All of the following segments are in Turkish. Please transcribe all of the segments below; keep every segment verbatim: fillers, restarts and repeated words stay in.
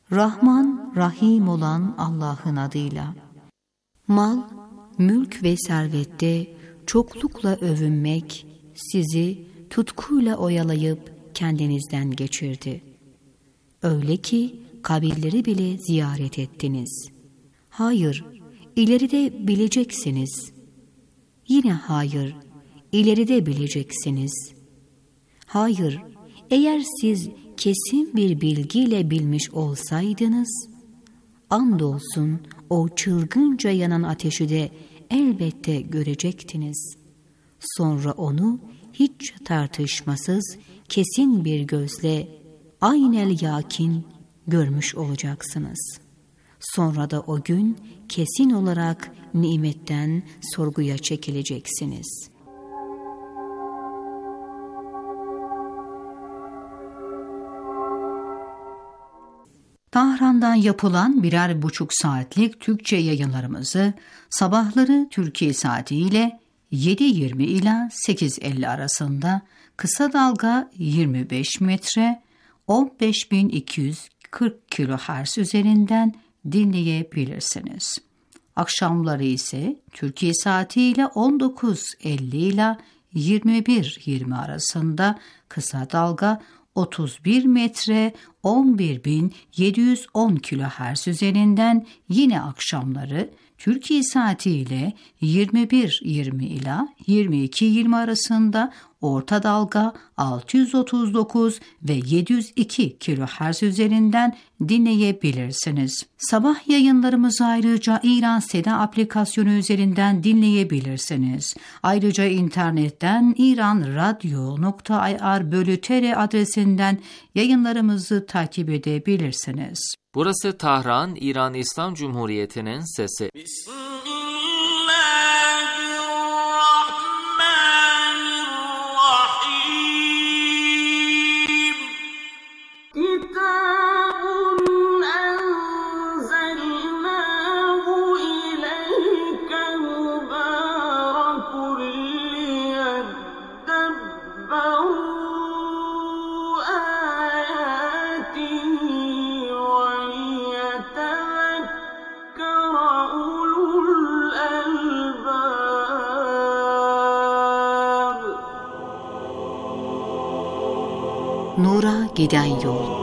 Rahman, Rahim olan Allah'ın adıyla. Mal, mülk ve servette çoklukla övünmek sizi tutkuyla oyalayıp kendinizden geçirdi. Öyle ki kabirleri bile ziyaret ettiniz. Hayır, ileride bileceksiniz. Yine hayır, ileride bileceksiniz. Hayır, eğer siz kesin bir bilgiyle bilmiş olsaydınız, andolsun o çılgınca yanan ateşi de elbette görecektiniz. Sonra onu hiç tartışmasız, kesin bir gözle aynel yakin görmüş olacaksınız. Sonra da o gün kesin olarak nimetten sorguya çekileceksiniz. Tahran'dan yapılan birer buçuk saatlik Türkçe yayınlarımızı sabahları Türkiye saatiyle yedi yirmi ila sekiz elli arasında kısa dalga yirmi beş metre on beş bin iki yüz kırk kilohertz üzerinden dinleyebilirsiniz. Akşamları ise Türkiye saatiyle on dokuz elli ila yirmi bir yirmi arasında kısa dalga otuz bir metre on bir bin yedi yüz on kilohertz üzerinden yine akşamları Türkiye saatiyle yirmi bir yirmi ila yirmi iki yirmi arasında orta dalga altı yüz otuz dokuz ve yedi yüz iki kilohertz üzerinden dinleyebilirsiniz. Sabah yayınlarımızı ayrıca İran Seda aplikasyonu üzerinden dinleyebilirsiniz. Ayrıca internetten iranradio nokta ir bölü tr adresinden yayınlarımızı takip edebilirsiniz. Burası Tahran, İran İslam Cumhuriyeti'nin sesi. Nura giden yol.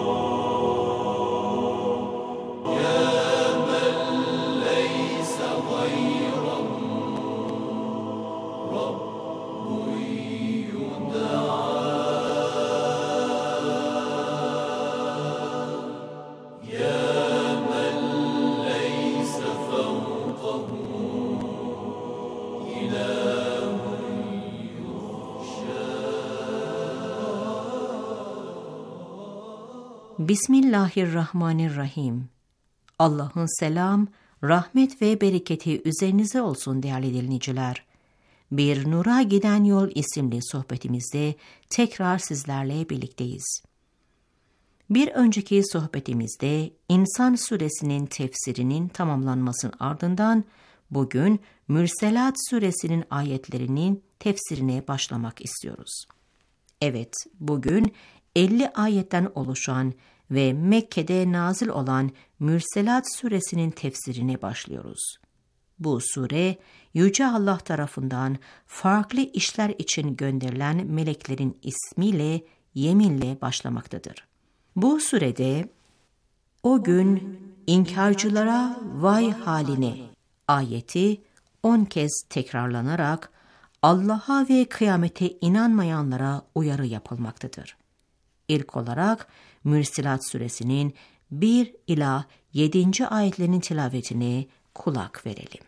Bismillahirrahmanirrahim. Allah'ın selam, rahmet ve bereketi üzerinize olsun değerli dinleyiciler. Bir Nura Giden Yol isimli sohbetimizde tekrar sizlerle birlikteyiz. Bir önceki sohbetimizde İnsan Suresinin tefsirinin tamamlanmasının ardından bugün Mürselat Suresinin ayetlerinin tefsirine başlamak istiyoruz. Evet, bugün elli ayetten oluşan ve Mekke'de nazil olan Mürselat Suresinin tefsirine başlıyoruz. Bu sure, Yüce Allah tarafından farklı işler için gönderilen meleklerin ismiyle, yeminle başlamaktadır. Bu surede, o gün inkarcılara vay haline ayeti on kez tekrarlanarak Allah'a ve kıyamete inanmayanlara uyarı yapılmaktadır. İlk olarak Mürselat Suresinin bir ila yedinci ayetlerinin tilavetine kulak verelim.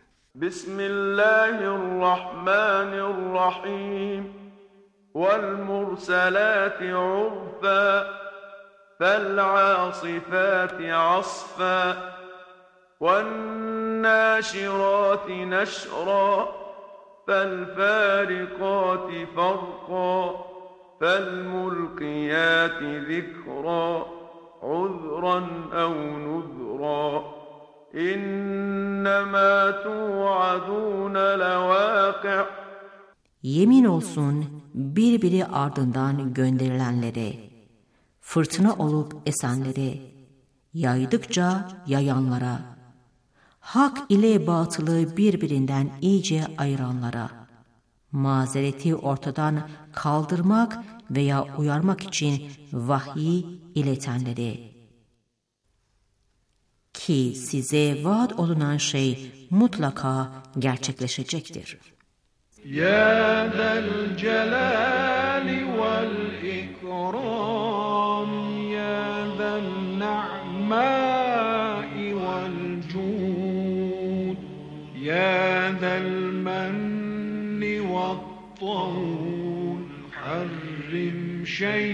Bismillahirrahmanirrahim. Vel murselati urfa. Fel asifati asfa. Ven naşirati neşra. Fel farikati farqa. فَالْمُلْقِيَاتِ ذِكْرًا عُذْرًا أَوْ نُذْرًا إِنَّمَا تُوعَدُونَ لَوَاقِعٌ. Yemin olsun birbiri ardından gönderilenlere, fırtına olup esenlere, yaydıkça yayanlara, hak ile batılı birbirinden iyice ayıranlara, mazereti ortadan kaldırmak veya uyarmak için vahyi iletenleri. Ki size vaat olunan şey mutlaka gerçekleşecektir. Ya zel celali vel ikram, ya zel na'mai vel cud, ya zel menni vel tavul, harrim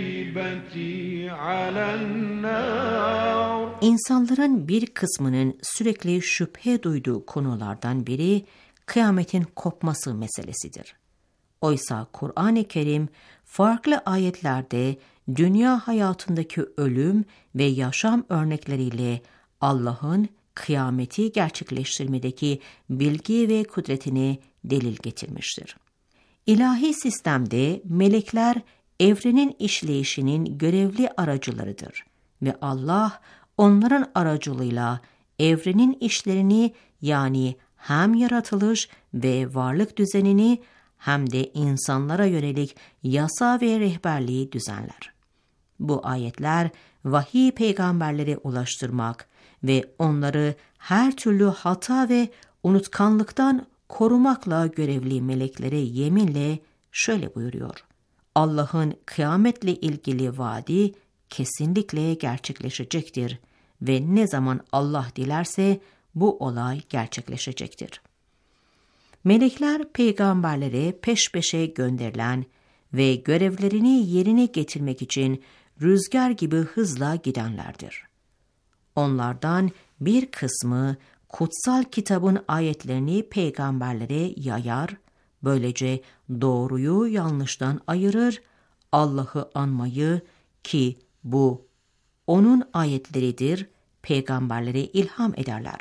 şeybeti alen nar. İnsanların bir kısmının sürekli şüphe duyduğu konulardan biri kıyametin kopması meselesidir. Oysa Kur'an-ı Kerim farklı ayetlerde dünya hayatındaki ölüm ve yaşam örnekleriyle Allah'ın kıyameti gerçekleştirmedeki bilgi ve kudretini delil getirmiştir. İlahi sistemde melekler evrenin işleyişinin görevli aracılarıdır ve Allah onların aracılığıyla evrenin işlerini, yani hem yaratılış ve varlık düzenini hem de insanlara yönelik yasa ve rehberliği düzenler. Bu ayetler vahiy peygamberlere ulaştırmak ve onları her türlü hata ve unutkanlıktan korumakla görevli meleklere yeminle şöyle buyuruyor: Allah'ın kıyametle ilgili vaadi kesinlikle gerçekleşecektir ve ne zaman Allah dilerse bu olay gerçekleşecektir. Melekler peygamberlere peş peşe gönderilen ve görevlerini yerine getirmek için rüzgar gibi hızla gidenlerdir. Onlardan bir kısmı kutsal kitabın ayetlerini peygamberlere yayar, böylece doğruyu yanlıştan ayırır, Allah'ı anmayı, ki bu onun ayetleridir, peygamberlere ilham ederler.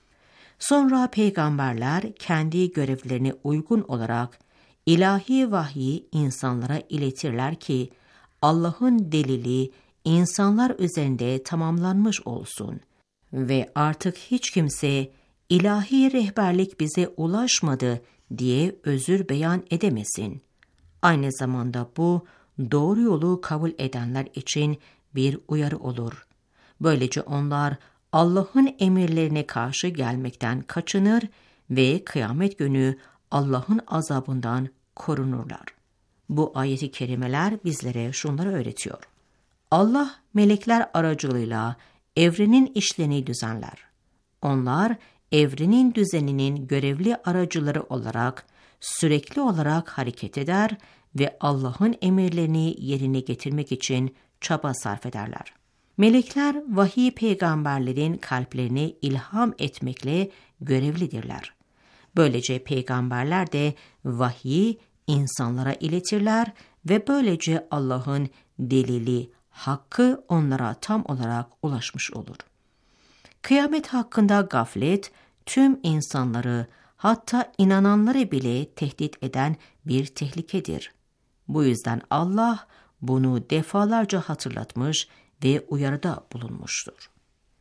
Sonra peygamberler kendi görevlerine uygun olarak ilahi vahyi insanlara iletirler ki Allah'ın delili insanlar üzerinde tamamlanmış olsun ve artık hiç kimse ilahi rehberlik bize ulaşmadı diye özür beyan edemesin. Aynı zamanda bu doğru yolu kabul edenler için bir uyarı olur. Böylece onlar Allah'ın emirlerine karşı gelmekten kaçınır ve kıyamet günü Allah'ın azabından korunurlar. Bu ayet-i kerimeler bizlere şunları öğretiyor: Allah melekler aracılığıyla evrenin işlerini düzenler. Onlar evrenin düzeninin görevli aracıları olarak sürekli olarak hareket eder ve Allah'ın emirlerini yerine getirmek için çaba sarf ederler. Melekler vahiy peygamberlerin kalplerine ilham etmekle görevlidirler. Böylece peygamberler de vahiyi insanlara iletirler ve böylece Allah'ın delili, hakkı onlara tam olarak ulaşmış olur. Kıyamet hakkında gaflet tüm insanları, hatta inananları bile tehdit eden bir tehlikedir. Bu yüzden Allah bunu defalarca hatırlatmış ve uyarıda bulunmuştur.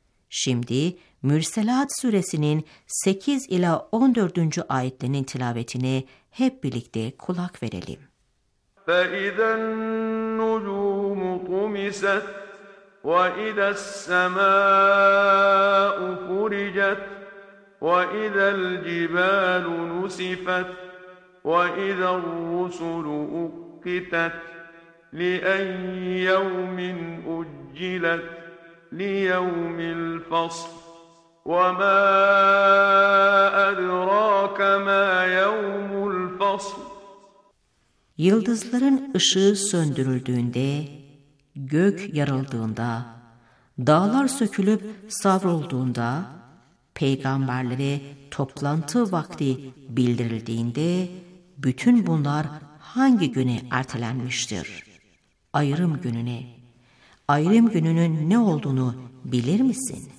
Şimdi Mürselat suresinin sekiz ila on dördüncü ayetlerinin tilavetine hep birlikte kulak verelim. فَإِذَا النُّجُومُ طُمِسَتْ وَإِذَا السَّمَاءُ فُرِجَتْ وَإِذَا الْجِبَالُ نُسِفَتْ وَإِذَا الرُّسُلُ أُقِّتَتْ لِأَيِّ يَوْمٍ أُجِّلَتْ لِيَوْمِ الْفَصْلِ وَمَا أَدْرَاكَ مَا يَوْمُ الْفَصْلِ. Yıldızların ışığı söndürüldüğünde, gök yarıldığında, dağlar sökülüp savrulduğunda, peygamberlere toplantı vakti bildirildiğinde, bütün bunlar hangi güne ertelenmiştir? Ayrım gününe. Ayrım gününün ne olduğunu bilir misin?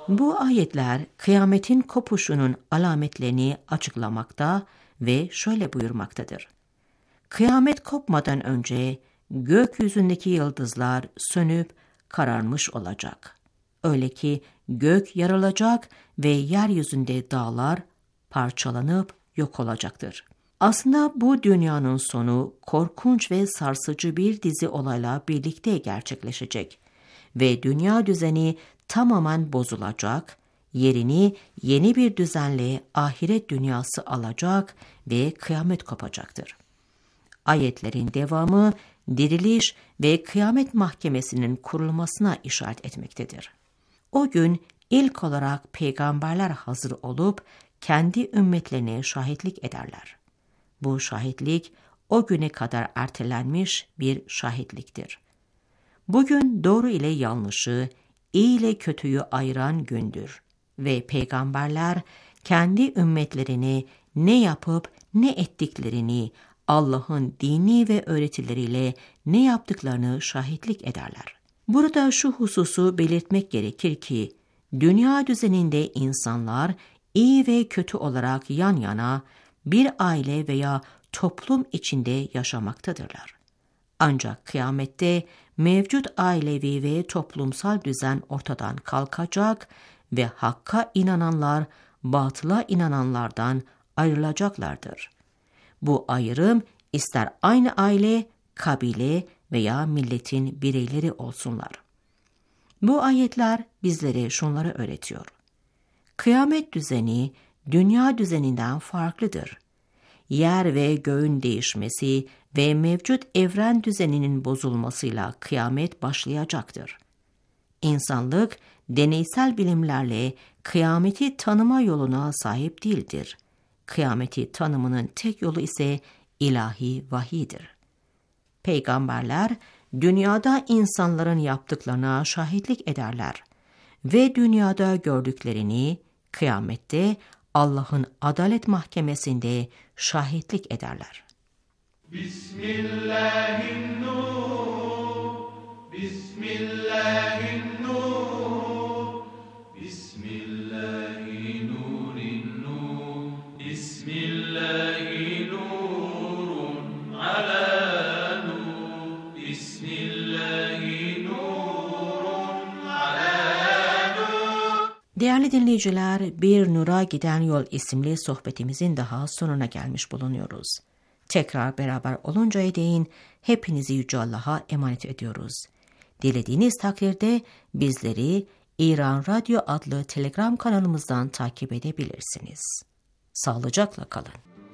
Bu ayetler kıyametin kopuşunun alametlerini açıklamakta ve şöyle buyurmaktadır. Kıyamet kopmadan önce gökyüzündeki yıldızlar sönüp kararmış olacak. Öyle ki gök yarılacak ve yeryüzünde dağlar parçalanıp yok olacaktır. Aslında bu dünyanın sonu korkunç ve sarsıcı bir dizi olayla birlikte gerçekleşecek ve dünya düzeni tamamen bozulacak, yerini yeni bir düzenle ahiret dünyası alacak ve kıyamet kopacaktır. Ayetlerin devamı diriliş ve kıyamet mahkemesinin kurulmasına işaret etmektedir. O gün ilk olarak peygamberler hazır olup kendi ümmetlerine şahitlik ederler. Bu şahitlik o güne kadar ertelenmiş bir şahitliktir. Bugün doğru ile yanlışı, iyi ile kötüyü ayıran gündür ve peygamberler kendi ümmetlerine ne yapıp ne ettiklerini, Allah'ın dini ve öğretileriyle ne yaptıklarını şahitlik ederler. Burada şu hususu belirtmek gerekir ki, dünya düzeninde insanlar iyi ve kötü olarak yan yana bir aile veya toplum içinde yaşamaktadırlar. Ancak kıyamette mevcut ailevi ve toplumsal düzen ortadan kalkacak ve hakka inananlar batıla inananlardan ayrılacaklardır. Bu ayrım ister aynı aile, kabile veya milletin bireyleri olsunlar. Bu ayetler bizlere şunları öğretiyor. Kıyamet düzeni dünya düzeninden farklıdır. Yer ve göğün değişmesi ve mevcut evren düzeninin bozulmasıyla kıyamet başlayacaktır. İnsanlık deneysel bilimlerle kıyameti tanıma yoluna sahip değildir. Kıyameti tanımının tek yolu ise ilahi vahiydir. Peygamberler dünyada insanların yaptıklarına şahitlik ederler ve dünyada gördüklerini kıyamette Allah'ın adalet mahkemesinde şahitlik ederler. Bismillahirrahmanirrahim. Bismillahirrahmanirrahim. Bismillahirrahmanirrahim. Bismillahirrahmanirrahim. Ala nur. Bismillahirrahmanirrahim. Ala nur. Değerli dinleyiciler, Bir Nur'a Giden Yol isimli sohbetimizin daha sonuna gelmiş bulunuyoruz. Tekrar beraber oluncaya değin hepinizi Yüce Allah'a emanet ediyoruz. Dilediğiniz takdirde bizleri İran Radyo adlı Telegram kanalımızdan takip edebilirsiniz. Sağlıcakla kalın.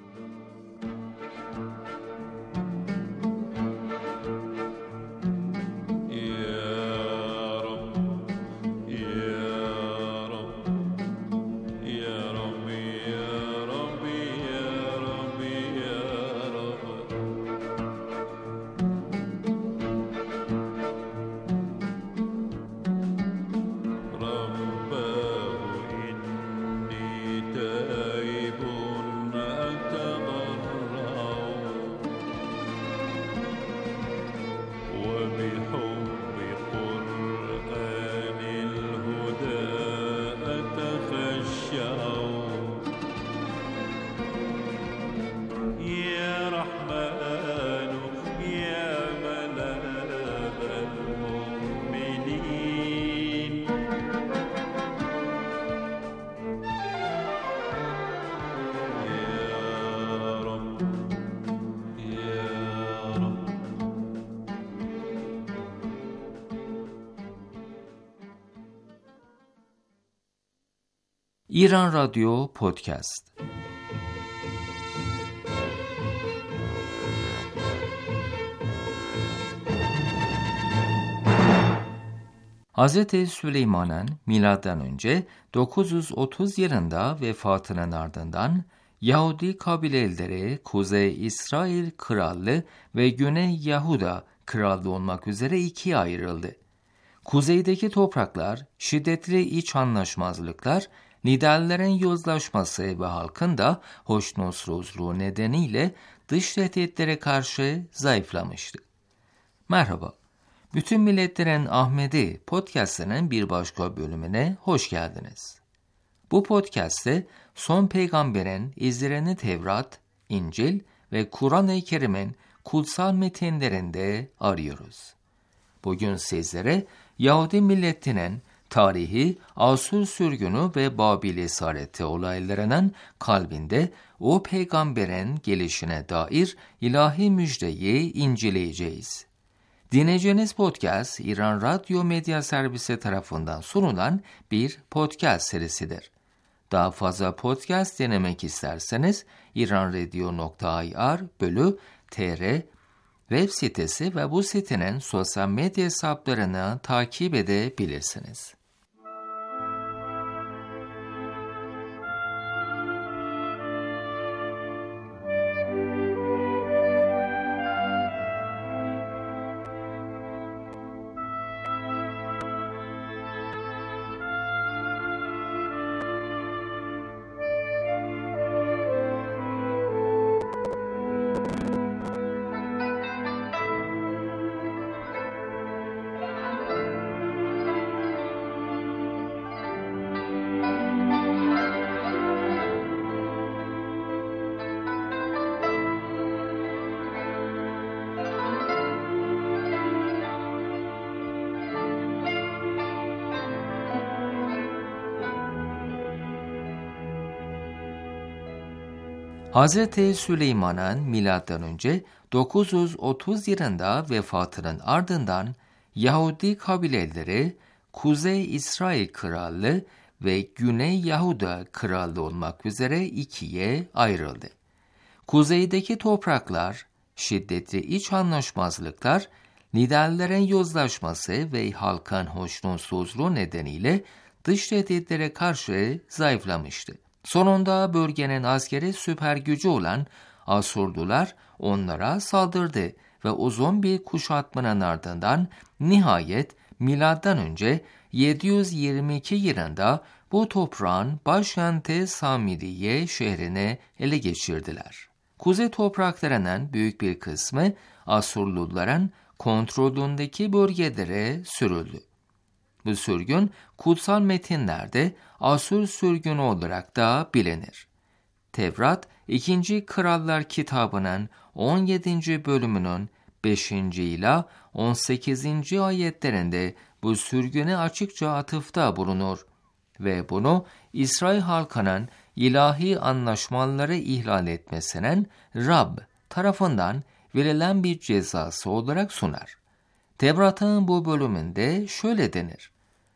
İran Radyo Podcast. Hazreti Süleyman'ın milattan önce dokuz yüz otuz yılında vefatının ardından Yahudi kabileleri Kuzey İsrail Krallığı ve Güney Yahuda Krallığı olmak üzere ikiye ayrıldı. Kuzeydeki topraklar şiddetli iç anlaşmazlıklar, liderlerin yozlaşması ve halkın da hoşnutsuzluğu nedeniyle dış tehditlere karşı zayıflamıştı. Merhaba, Bütün Milletlerin Ahmedi podcast'ının bir başka bölümüne hoş geldiniz. Bu podcast'te son peygamberin izlerini Tevrat, İncil ve Kur'an-ı Kerim'in kutsal metinlerinde arıyoruz. Bugün sizlere Yahudi milletinin tarihi, Asur sürgünü ve Babil esareti olaylarının kalbinde o peygamberin gelişine dair ilahi müjdeyi inceleyeceğiz. Dinleyeceğiniz podcast, İran Radyo Medya Servisi tarafından sunulan bir podcast serisidir. Daha fazla podcast dinlemek isterseniz iranradio nokta ir bölü tr web sitesi ve bu sitenin sosyal medya hesaplarını takip edebilirsiniz. Hazreti Süleyman'ın milattan önce dokuz yüz otuz yılında vefatının ardından Yahudi kabileleri Kuzey İsrail Krallığı ve Güney Yahuda Krallığı olmak üzere ikiye ayrıldı. Kuzeydeki topraklar, şiddetli iç anlaşmazlıklar, liderlerin yozlaşması ve halkın hoşnutsuzluğu nedeniyle dış tehditlere karşı zayıflamıştı. Sonunda bölgenin askeri süper gücü olan Asurlular onlara saldırdı ve uzun bir kuşatmanın ardından nihayet milattan önce yedi yüz yirmi iki yılında bu toprağın başkenti Samiriye şehrini ele geçirdiler. Kuzey topraklarının büyük bir kısmı Asurluların kontrolündeki bölgelere sürüldü. Bu sürgün kutsal metinlerde Asur sürgünü olarak da bilinir. Tevrat, ikinci. Krallar kitabının on yedinci bölümünün beşinci ila on sekizinci ayetlerinde bu sürgüne açıkça atıfta bulunur ve bunu İsrail halkının ilahi anlaşmaları ihlal etmesinin Rab tarafından verilen bir cezası olarak sunar. Tevrat'ın bu bölümünde şöyle denir: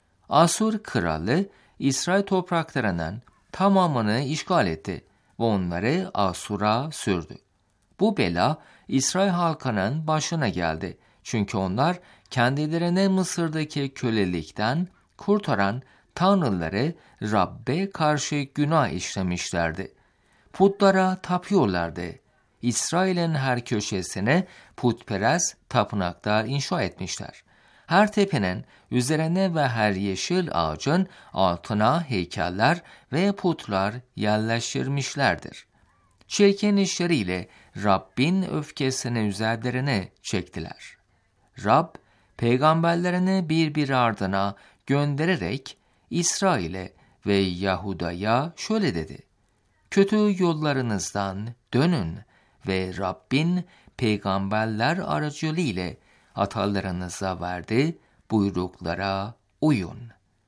Asur kralı İsrail topraklarının tamamını işgal etti ve onları Asur'a sürdü. Bu bela İsrail halkının başına geldi. Çünkü onlar kendilerini Mısır'daki kölelikten kurtaran tanrıları Rabbe karşı günah işlemişlerdi. Putlara tapıyorlardı. İsrail'in her köşesine putperest tapınaklar inşa etmişler. Her tepenin üzerine ve her yeşil ağacın altına heykeller ve putlar yerleştirmişlerdir. Çirkin işleriyle Rabbin öfkesini üzerlerine çektiler. Rab, peygamberlerini birbiri ardına göndererek İsrail'e ve Yahuda'ya şöyle dedi: Kötü yollarınızdan dönün ve Rabbin peygamberler aracılığıyla atalarınıza verdi buyruklara uyun.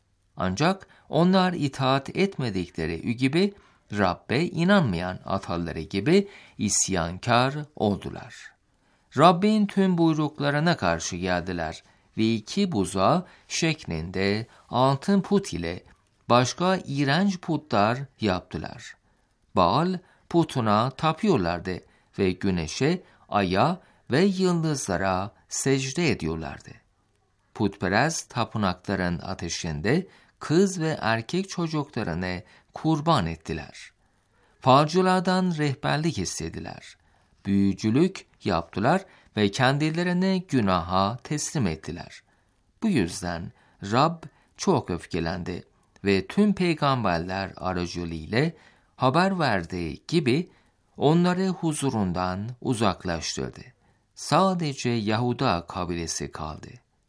Ancak onlar itaat etmedikleri gibi Rabbe inanmayan ataları gibi isyankar oldular. Rabbin tüm buyruklarına karşı geldiler ve iki buzağı şeklinde altın put ile başka iğrenç putlar yaptılar. Baal putuna tapıyorlardı ve güneşe, aya ve yıldızlara secde ediyorlardı. Putperest tapınakların ateşinde kız ve erkek çocuklarını kurban ettiler. Falcılardan rehberlik istediler. Büyücülük yaptılar ve kendilerini günaha teslim ettiler. Bu yüzden Rab çok öfkelendi ve tüm peygamberler aracılığıyla haber verdiği gibi onları huzurundan uzaklaştırdı. Sadece Yahuda kabilesi kaldı.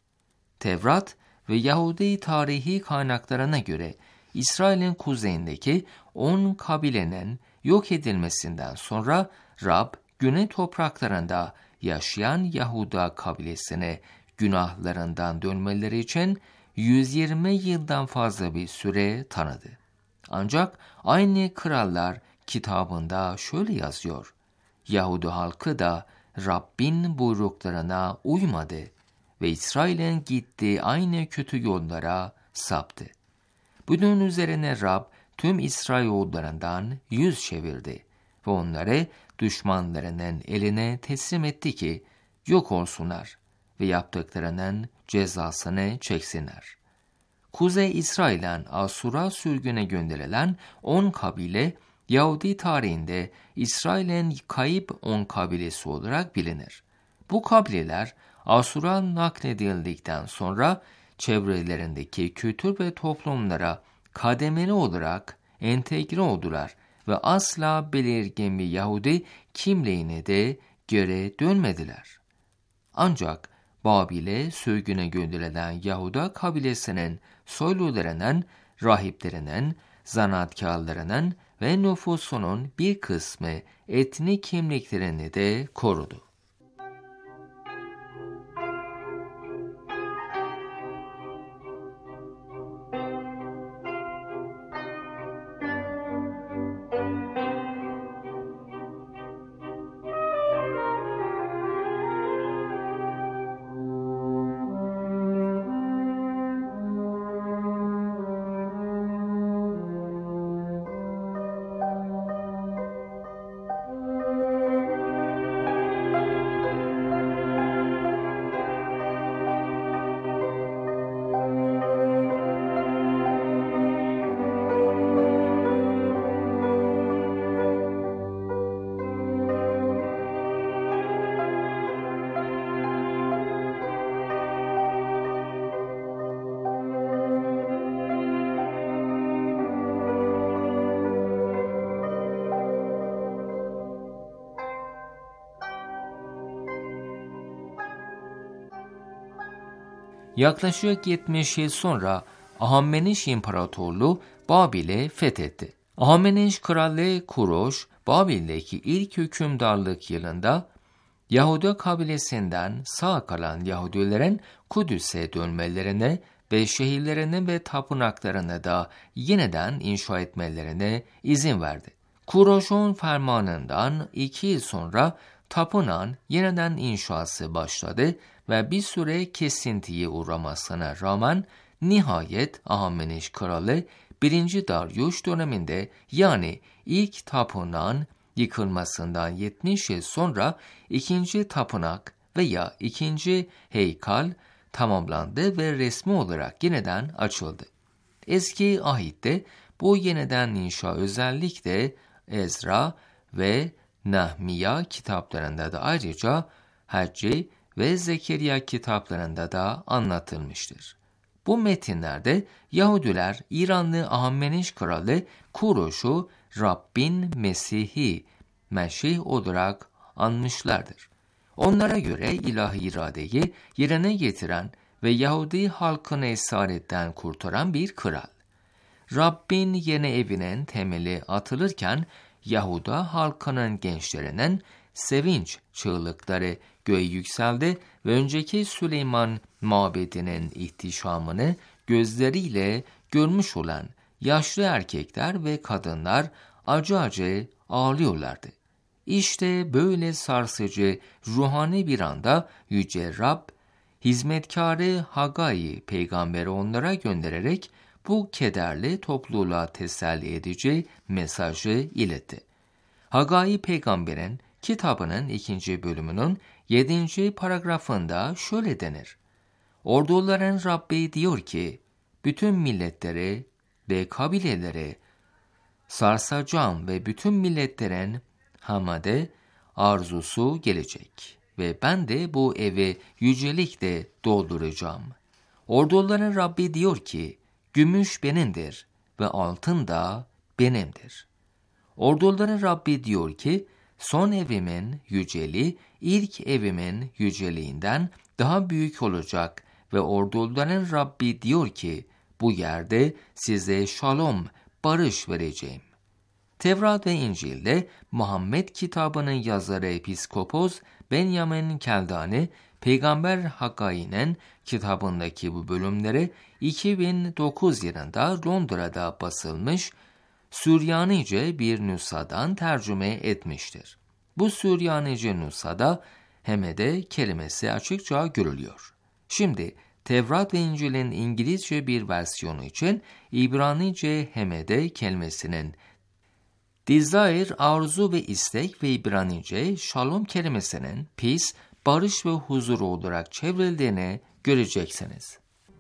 Tevrat ve Yahudi tarihi kaynaklarına göre İsrail'in kuzeyindeki on kabilenin yok edilmesinden sonra Rab, güney topraklarında yaşayan Yahuda kabilesine günahlarından dönmeleri için yüz yirmi yıldan fazla bir süre tanıdı. Ancak aynı Krallar kitabında şöyle yazıyor: Yahudi halkı da Rabbin buyruklarına uymadı ve İsrail'in gittiği aynı kötü yollara saptı. Bunun üzerine Rab tüm İsrailoğullarından yüz çevirdi ve onları düşmanlarının eline teslim etti ki yok olsunlar ve yaptıklarının cezasını çeksinler. Kuzey İsrail'den Asur'a sürgüne gönderilen on kabile, Yahudi tarihinde İsrail'in kayıp on kabilesi olarak bilinir. Bu kabileler Asur'a nakledildikten sonra çevrelerindeki kültür ve toplumlara kademeli olarak entegre oldular ve asla belirgin bir Yahudi kimliğine de göre dönmediler. Ancak Babil'e sürgüne gönderilen Yahuda kabilesinin soylularının, rahiplerinin, zanaatkarlarının ve nüfusunun bir kısmı etnik kimliklerini de korudu. Yaklaşık yetmiş yıl sonra Ahameneş İmparatorluğu Babil'i fethetti. Ahameneş Kralı Kuroş, Babil'deki ilk hükümdarlık yılında Yahudi kabilesinden sağ kalan Yahudilerin Kudüs'e dönmelerine ve şehirlerini ve tapınaklarını da yeniden inşa etmelerine izin verdi. Kuroş'un fermanından iki yıl sonra tapınağın yeniden inşası başladı ve bir süre kesintiye uğramasına rağmen nihayet Ahameneş Kralı birinci Darius döneminde, yani ilk tapınağın yıkılmasından yetmiş yıl sonra ikinci tapınak veya ikinci heykel tamamlandı ve resmi olarak yeniden açıldı. Eski ahitte bu yeniden inşa özellikle Ezra ve Nehmiya kitaplarında da, ayrıca Hacci ve Zekeriya kitaplarında da anlatılmıştır. Bu metinlerde Yahudiler İranlı Ahameneş Kralı Kuroş'u Rabbin Mesih'i, Meşih olarak anmışlardır. Onlara göre ilahi iradeyi yerine getiren ve Yahudi halkını esaretten kurtaran bir kral. Rabbin yeni evinin temeli atılırken Yahuda halkının gençlerinin sevinç çığlıkları göğe yükseldi ve önceki Süleyman mabedinin ihtişamını gözleriyle görmüş olan yaşlı erkekler ve kadınlar acı acı ağlıyorlardı. İşte böyle sarsıcı ruhani bir anda Yüce Rab, hizmetkarı Hagai peygamberi onlara göndererek bu kederli topluluğa teselli edici mesajı iletti. Hagai peygamberin kitabının ikinci bölümünün yedinci paragrafında şöyle denir: Orduların Rabbi diyor ki, bütün milletleri ve kabileleri sarsacağım ve bütün milletlerin hamade arzusu gelecek ve ben de bu evi yücelikle dolduracağım. Orduların Rabbi diyor ki, gümüş benimdir ve altın da benimdir. Orduların Rabbi diyor ki, son evimin yüceliği ilk evimin yüceliğinden daha büyük olacak ve orduların Rabbi diyor ki, bu yerde size şalom, barış vereceğim. Tevrat ve İncil'de Muhammed kitabının yazarı Episkopos Benjamin Keldani, Peygamber Hakkai'nin kitabındaki bu bölümleri iki bin dokuz yılında Londra'da basılmış Süryanice bir nüshadan tercüme etmiştir. Bu Süryanice nüshada Hemede kelimesi açıkça görülüyor. Şimdi Tevrat ve İncil'in İngilizce bir versiyonu için İbranice Hemede kelimesinin desire, arzu ve istek ve İbranice shalom kelimesinin peace, barış ve huzur olarak çevrildiğini göreceksiniz.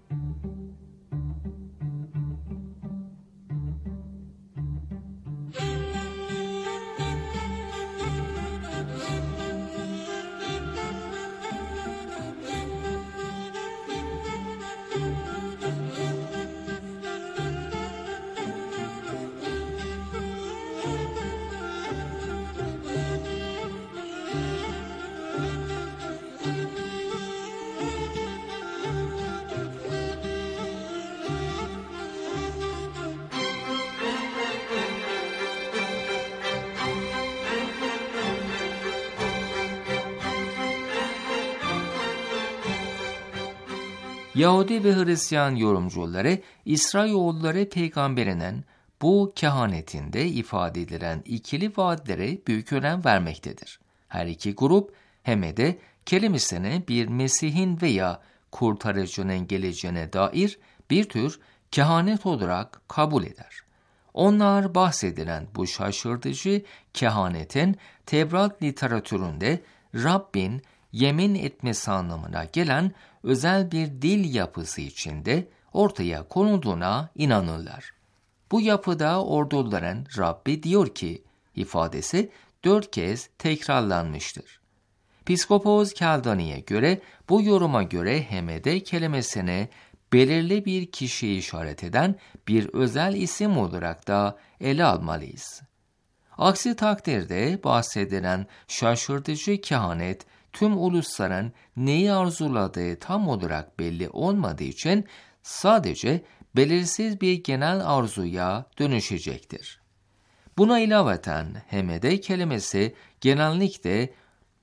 Yahudi ve Hristiyan yorumcuları İsrailoğulları peygamberinin bu kehanetinde ifade edilen ikili vaatlere büyük önem vermektedir. Her iki grup Hemede kelimesini bir Mesih'in veya kurtarıcının geleceğine dair bir tür kehanet olarak kabul eder. Onlar bahsedilen bu şaşırtıcı kehanetin Tevrat literatüründe Rabbin yemin etmesi anlamına gelen özel bir dil yapısı içinde ortaya konulduğuna inanırlar. Bu yapıda orduların Rabbi diyor ki ifadesi dört kez tekrarlanmıştır. Piskopos Keldani'ye göre bu yoruma göre Hemede kelimesini belirli bir kişiyi işaret eden bir özel isim olarak da ele almalıyız. Aksi takdirde bahsedilen şaşırtıcı kehanet tüm ulusların neyi arzuladığı tam olarak belli olmadığı için sadece belirsiz bir genel arzuya dönüşecektir. Buna ilaveten Hemede kelimesi genellikle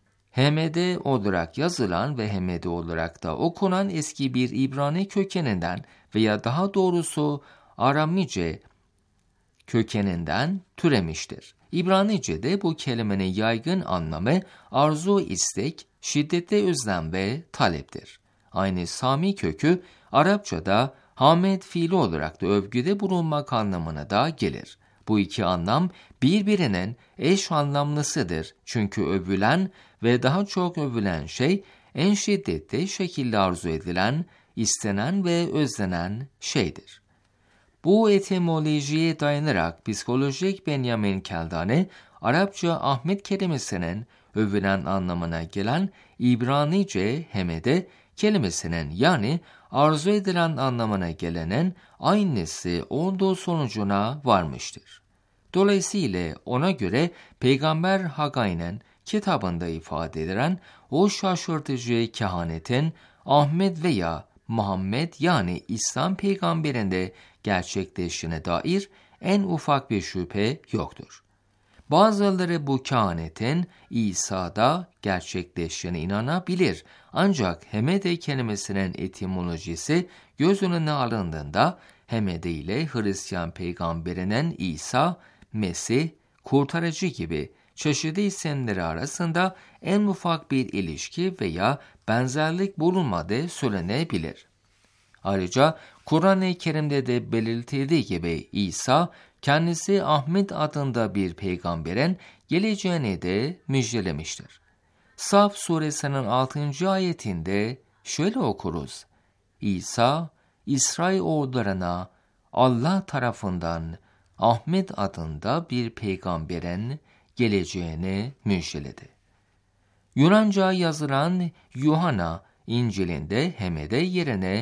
Hemede olarak yazılan ve Hemede olarak da okunan eski bir İbrani kökeninden veya daha doğrusu Aramice kökeninden türemiştir. İbranice'de bu kelimenin yaygın anlamı arzu, istek, şiddetli özlem ve taleptir. Aynı Sami kökü Arapçada hamed fiili olarak da övgüde bulunmak anlamına da gelir. Bu iki anlam birbirinin eş anlamlısıdır. Çünkü övülen ve daha çok övülen şey en şiddetli şekilde arzu edilen, istenen ve özlenen şeydir. Bu etimolojiye dayanarak psikolojik Benjamin Keldani, Arapça Ahmet kelimesinin övülen anlamına gelen İbranice Hemede kelimesinin yani arzu edilen anlamına gelenin aynısı olduğu sonucuna varmıştır. Dolayısıyla ona göre Peygamber Hakkai'nin kitabında ifade edilen o şaşırtıcı kehanetin Ahmet veya Muhammed yani İslam peygamberinde gerçekleştiğine dair en ufak bir şüphe yoktur. Bazıları bu kehanetin İsa'da gerçekleştiğine inanabilir. Ancak Hemede kelimesinin etimolojisi göz önüne alındığında Hemede ile Hristiyan peygamberinin İsa, Mesih, kurtarıcı gibi çeşitli isimleri arasında en ufak bir ilişki veya benzerlik bulunmadığı söylenebilir. Ayrıca Kur'an-ı Kerim'de de belirtildiği gibi İsa kendisi Ahmet adında bir peygamberin geleceğini de müjdelemiştir. Saf suresinin altıncı ayetinde şöyle okuruz. İsa, İsrailoğullarına Allah tarafından Ahmet adında bir peygamberin geleceğini müjdeledi. Yunanca yazılan Yuhanna İncil'inde Hemede yerine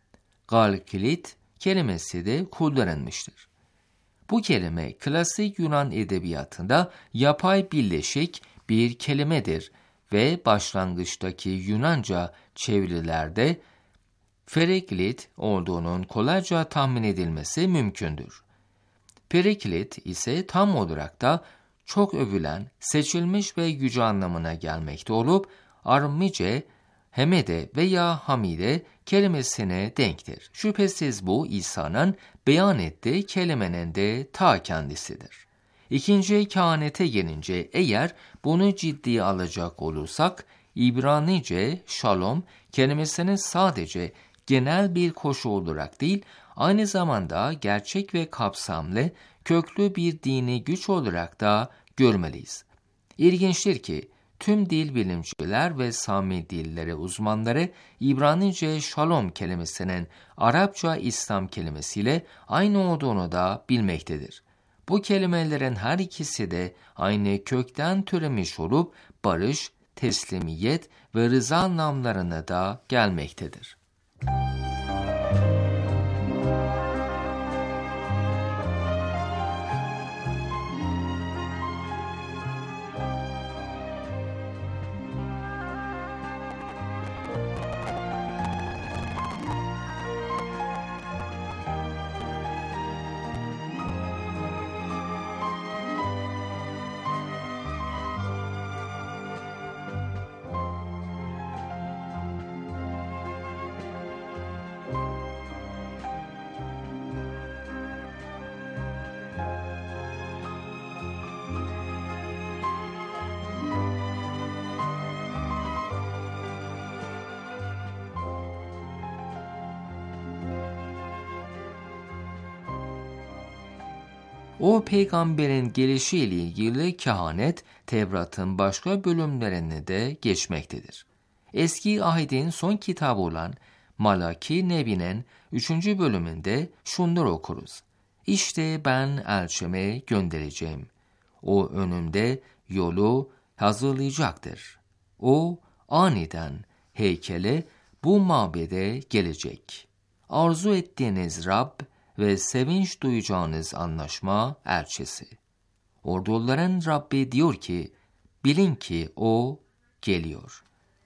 Galkilit kelimesi de kullanılmıştır. Bu kelime klasik Yunan edebiyatında yapay birleşik bir kelimedir ve başlangıçtaki Yunanca çevirilerde Fereklit olduğunun kolayca tahmin edilmesi mümkündür. Periklit ise tam olarak da çok övülen, seçilmiş ve yüce anlamına gelmekte olup, Aramice, Hemede veya Hamide kelimesine denktir. Şüphesiz bu İsa'nın beyan ettiği kelimenin de ta kendisidir. İkinci kehanete gelince eğer bunu ciddiye alacak olursak, İbranice şalom kelimesini sadece genel bir koşu olarak değil, aynı zamanda gerçek ve kapsamlı, köklü bir dini güç olarak da görmeliyiz. İlginçtir ki, tüm dil bilimciler ve Sami dilleri uzmanları İbranice şalom kelimesinin Arapça İslam kelimesiyle aynı olduğunu da bilmektedir. Bu kelimelerin her ikisi de aynı kökten türemiş olup barış, teslimiyet ve rıza anlamlarına da gelmektedir. O peygamberin gelişiyle ilgili kehanet, Tevrat'ın başka bölümlerine de geçmektedir. Eski Ahit'in son kitabı olan Malaki Nebi'nin üçüncü bölümünde şunları okuruz. İşte ben elçimi göndereceğim. O önümde yolu hazırlayacaktır. O aniden heykele bu mabede gelecek. Arzu ettiğiniz Rab ve sevinç duyacağınız anlaşma elçisi. Orduların Rabbi diyor ki, bilin ki o geliyor.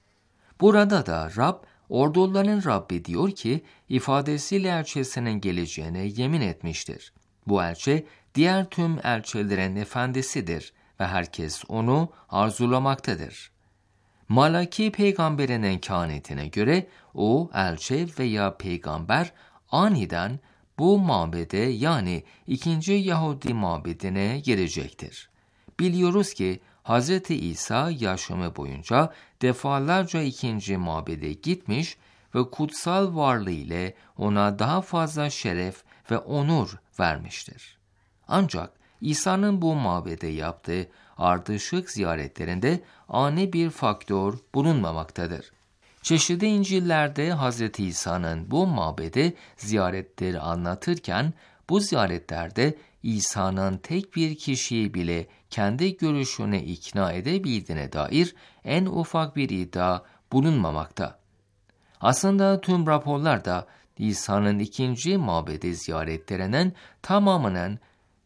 Burada da Rab, orduların Rabbi diyor ki, ifadesiyle elçisinin geleceğine yemin etmiştir. Bu elçi, diğer tüm elçilerin efendisidir ve herkes onu arzulamaktadır. Malaki peygamberinin kehanetine göre, o elçi veya peygamber aniden bu mabede yani ikinci Yahudi mabedine girecektir. Biliyoruz ki Hz. İsa yaşamı boyunca defalarca ikinci mabede gitmiş ve kutsal varlığı ile ona daha fazla şeref ve onur vermiştir. Ancak İsa'nın bu mabede yaptığı ardışık ziyaretlerinde ani bir faktör bulunmamaktadır. Çeşitli İncil'lerde Hz. İsa'nın bu mabede ziyaretleri anlatırken, bu ziyaretlerde İsa'nın tek bir kişiyi bile kendi görüşüne ikna edebildiğine dair en ufak bir iddia bulunmamakta. Aslında tüm raporlarda İsa'nın ikinci mabede ziyaretlerinin tamamının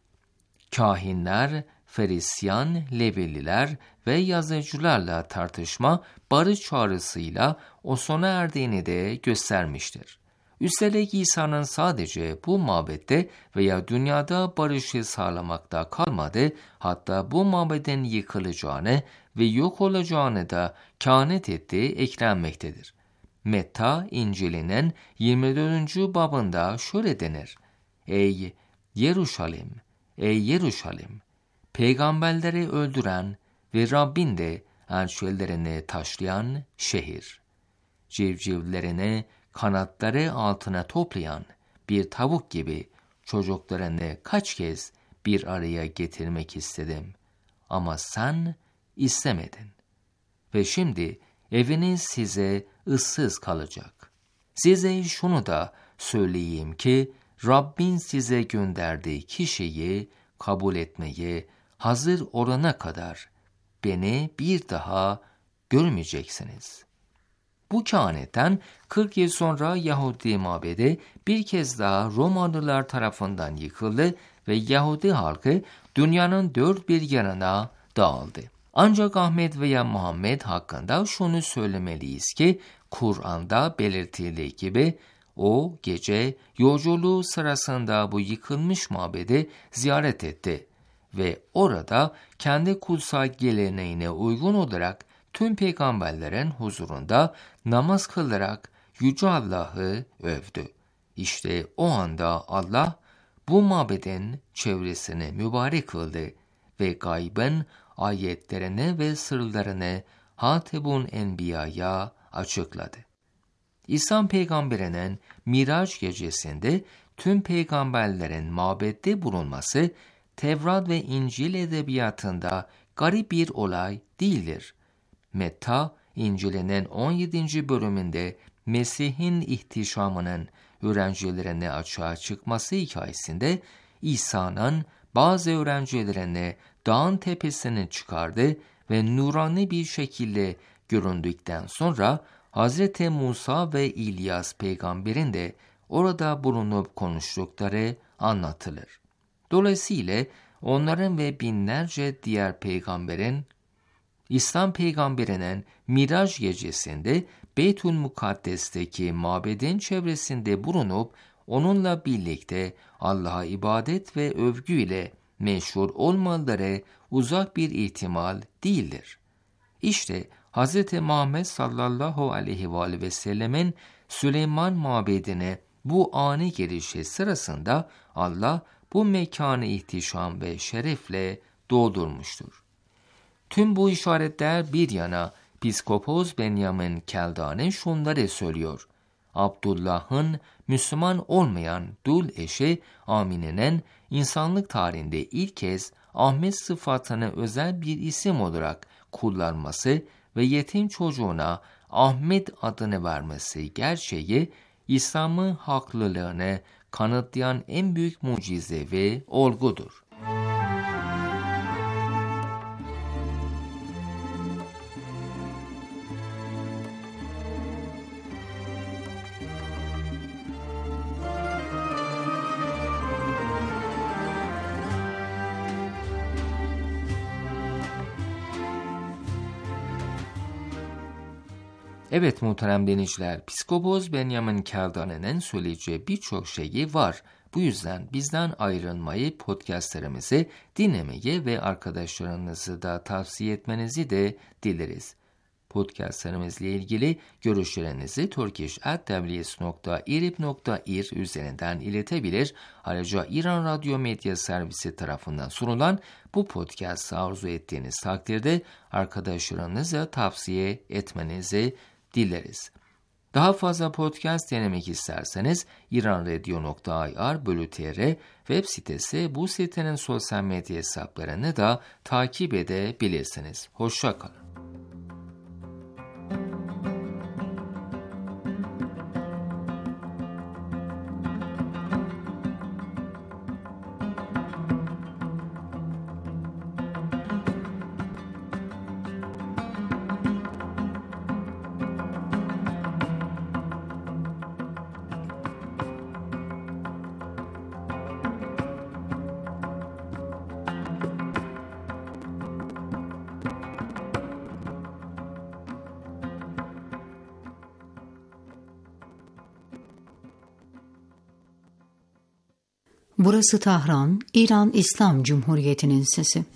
kahinler, Ferisyan, Leveliler ve yazıcılarla tartışma, barış çağrısıyla o sona erdiğini de göstermiştir. Üstelik İsa'nın sadece bu mabette veya dünyada barışı sağlamakta kalmadı, hatta bu mabedin yıkılacağını ve yok olacağını da kehanet ettiği eklenmektedir. Metta İncil'inin yirmi dördüncü babında şöyle denir: Ey Yeruşalim, ey Yeruşalim, peygamberleri öldüren ve Rabbin de elçilerini taşlayan şehir. Civcivlerini kanatları altına toplayan bir tavuk gibi çocuklarını kaç kez bir araya getirmek istedim. Ama sen istemedin. Ve şimdi eviniz size ıssız kalacak. Size şunu da söyleyeyim ki, Rabbin size gönderdiği kişiyi kabul etmeye hazır olana kadar beni bir daha görmeyeceksiniz. Bu kehanetten kırk yıl sonra Yahudi mabedi bir kez daha Romalılar tarafından yıkıldı ve Yahudi halkı dünyanın dört bir yanına dağıldı. Ancak Ahmet veya Muhammed hakkında şunu söylemeliyiz ki, Kur'an'da belirtildiği gibi O gece yolculuğu sırasında bu yıkılmış mabedi ziyaret etti ve orada kendi kutsal geleneğine uygun olarak tüm peygamberlerin huzurunda namaz kılarak Yüce Allah'ı övdü. İşte o anda Allah bu mabedin çevresini mübarek kıldı ve gaybın ayetlerini ve sırlarını Hatibun Enbiya'ya açıkladı. İsa peygamberinin Miraç gecesinde tüm peygamberlerin mabette bulunması Tevrat ve İncil edebiyatında garip bir olay değildir. Metta, İncil'inin on yedinci bölümünde Mesih'in ihtişamının öğrencilerine açığa çıkması hikayesinde İsa'nın bazı öğrencilerini dağın tepesine çıkardı ve nurani bir şekilde göründükten sonra Hz. Musa ve İlyas peygamberin de orada bulunup konuştukları anlatılır. Dolayısıyla onların ve binlerce diğer peygamberin İslam peygamberinin Miraç gecesinde Beytül Mukaddes'teki mabedin çevresinde bulunup onunla birlikte Allah'a ibadet ve övgüyle meşhur olmaları uzak bir ihtimal değildir. İşte Hz. Muhammed sallallahu aleyhi ve aleyhi ve sellemin Süleyman mabedine bu ani gelişi sırasında Allah bu mekanı ihtişam ve şerefle doldurmuştur. Tüm bu işaretler bir yana Piskopos Benjamin Keldani şunları söylüyor. Abdullah'ın Müslüman olmayan dul eşi Amine'nin insanlık tarihinde ilk kez Ahmet sıfatını özel bir isim olarak kullanması ve yetim çocuğuna Ahmet adını vermesi gerçeği İslam'ın haklılığını kanıtlayan en büyük mucize ve olgudur. Evet muhterem dinleyiciler, Piskopos Benjamin Keldani'nin söyleyeceği birçok şeyi var. Bu yüzden bizden ayrılmayı, podcastlerimizi dinlemeyi ve arkadaşlarınızı da tavsiye etmenizi de dileriz. Podcastlerimizle ilgili görüşlerinizi turkish at w s nokta irib nokta ir üzerinden iletebilir. Ayrıca İran Radyo Medya Servisi tarafından sunulan bu podcast'ı arzu ettiğiniz takdirde arkadaşlarınıza tavsiye etmenizi dileriz. Daha fazla podcast dinlemek isterseniz iranradio nokta i r bölü t r web sitesi, bu sitenin sosyal medya hesaplarını da takip edebilirsiniz. Hoşça kalın. Burası Tahran, İran İslam Cumhuriyeti'nin sesi.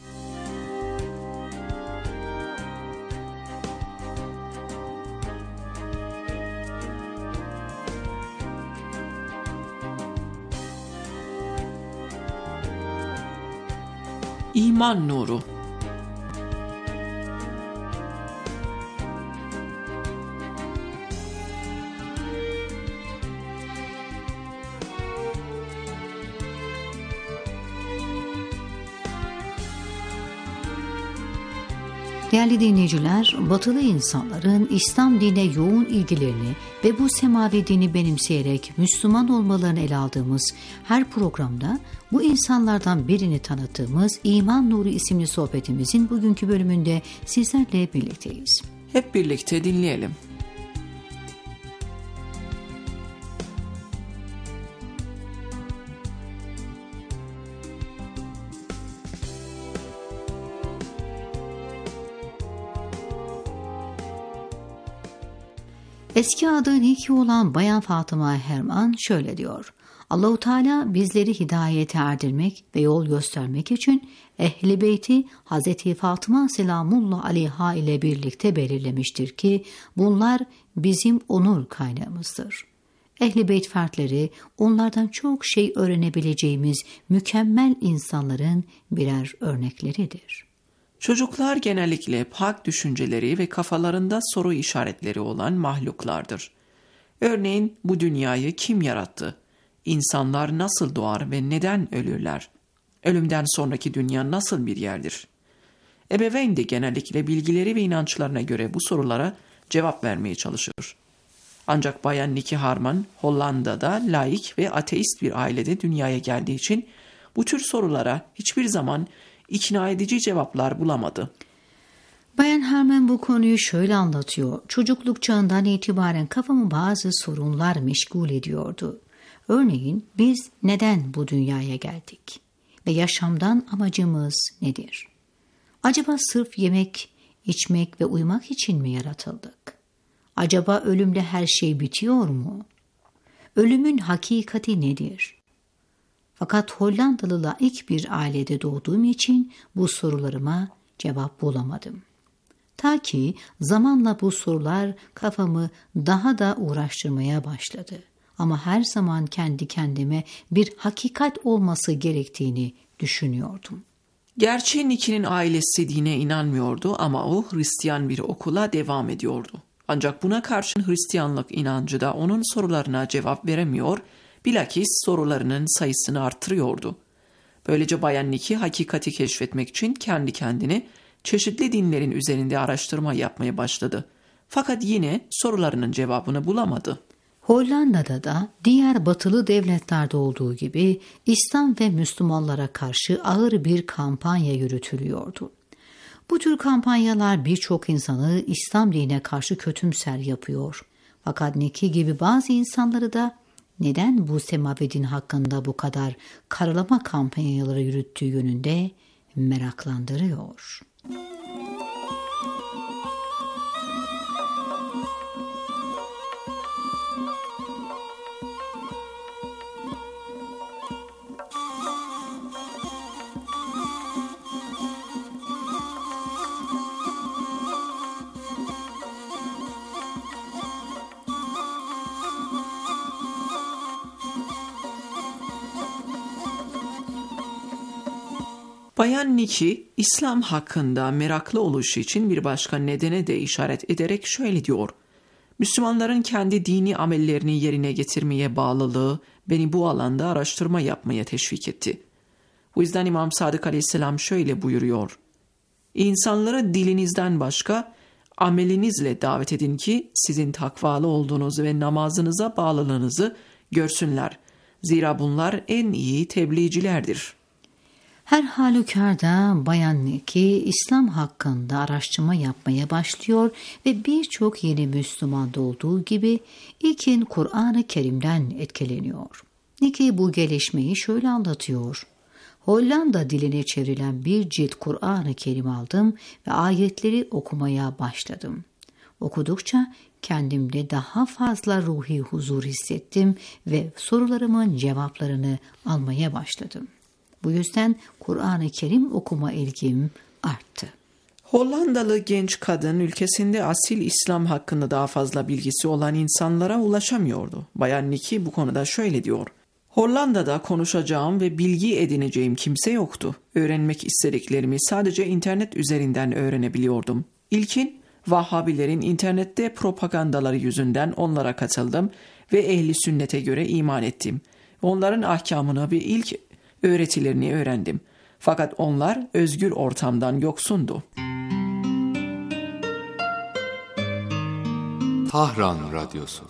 İman nuru. Değerli dinleyiciler, batılı insanların İslam dinine yoğun ilgilerini ve bu semavi dini benimseyerek Müslüman olmalarını ele aldığımız her programda bu insanlardan birini tanıttığımız İman Nuru isimli sohbetimizin bugünkü bölümünde sizlerle birlikteyiz. Hep birlikte dinleyelim. Eski adı Niki olan Bayan Fatıma Herman şöyle diyor: Allahu Teala bizleri hidayete erdirmek ve yol göstermek için Ehl-i Beyti Hazreti Fatıma selamullah aleyha ile birlikte belirlemiştir ki bunlar bizim onur kaynağımızdır. Ehl-i Beyt fertleri onlardan çok şey öğrenebileceğimiz mükemmel insanların birer örnekleridir. Çocuklar genellikle pak düşünceleri ve kafalarında soru işaretleri olan mahluklardır. Örneğin bu dünyayı kim yarattı? İnsanlar nasıl doğar ve neden ölürler? Ölümden sonraki dünya nasıl bir yerdir? Ebeveyn de genellikle bilgileri ve inançlarına göre bu sorulara cevap vermeye çalışır. Ancak Bayan Niki Harman, Hollanda'da laik ve ateist bir ailede dünyaya geldiği için bu tür sorulara hiçbir zaman ikna edici cevaplar bulamadı. Bayan Harman bu konuyu şöyle anlatıyor: Çocukluk çağından itibaren kafamı bazı sorunlar meşgul ediyordu. Örneğin biz neden bu dünyaya geldik? Ve yaşamdan amacımız nedir? Acaba sırf yemek, içmek ve uyumak için mi yaratıldık? Acaba ölümde her şey bitiyor mu? Ölümün hakikati nedir? Fakat Hollandalı laik bir ailede doğduğum için bu sorularıma cevap bulamadım. Ta ki zamanla bu sorular kafamı daha da uğraştırmaya başladı. Ama her zaman kendi kendime bir hakikat olması gerektiğini düşünüyordum. Gerçi Niki'nin ailesi dine inanmıyordu ama o Hristiyan bir okula devam ediyordu. Ancak buna karşın Hristiyanlık inancı da onun sorularına cevap veremiyor, bilakis sorularının sayısını artırıyordu. Böylece Bayan Niki hakikati keşfetmek için kendi kendine çeşitli dinlerin üzerinde araştırma yapmaya başladı. Fakat yine sorularının cevabını bulamadı. Hollanda'da da diğer batılı devletlerde olduğu gibi İslam ve Müslümanlara karşı ağır bir kampanya yürütülüyordu. Bu tür kampanyalar birçok insanı İslam dinine karşı kötümser yapıyor. Fakat Niki gibi bazı insanları da neden bu semavi din hakkında bu kadar karalama kampanyaları yürüttüğü yönünde meraklandırıyor. Bayan Niki, İslam hakkında meraklı oluşu için bir başka nedene de işaret ederek şöyle diyor: Müslümanların kendi dini amellerini yerine getirmeye bağlılığı beni bu alanda araştırma yapmaya teşvik etti. Bu yüzden İmam Sadık Aleyhisselam şöyle buyuruyor: İnsanları dilinizden başka amelinizle davet edin ki sizin takvalı olduğunuzu ve namazınıza bağlılığınızı görsünler. Zira bunlar en iyi tebliğcilerdir. Her halükarda Bayan Niki İslam hakkında araştırma yapmaya başlıyor ve birçok yeni Müslüman olduğu gibi ilkin Kur'an-ı Kerim'den etkileniyor. Niki bu gelişmeyi şöyle anlatıyor: Hollanda diline çevrilen bir cilt Kur'an-ı Kerim aldım ve ayetleri okumaya başladım. Okudukça kendimde daha fazla ruhi huzur hissettim ve sorularımın cevaplarını almaya başladım. Bu yüzden Kur'an-ı Kerim okuma ilgim arttı. Hollandalı genç kadın ülkesinde asil İslam hakkında daha fazla bilgisi olan insanlara ulaşamıyordu. Bayan Niki bu konuda şöyle diyor: Hollanda'da konuşacağım ve bilgi edineceğim kimse yoktu. Öğrenmek istediklerimi sadece internet üzerinden öğrenebiliyordum. İlkin Vahhabilerin internette propagandaları yüzünden onlara katıldım ve ehli sünnete göre iman ettim. Onların ahkamını ve ilk öğretilerini öğrendim. Fakat onlar özgür ortamdan yoksundu. Tahran Radyosu.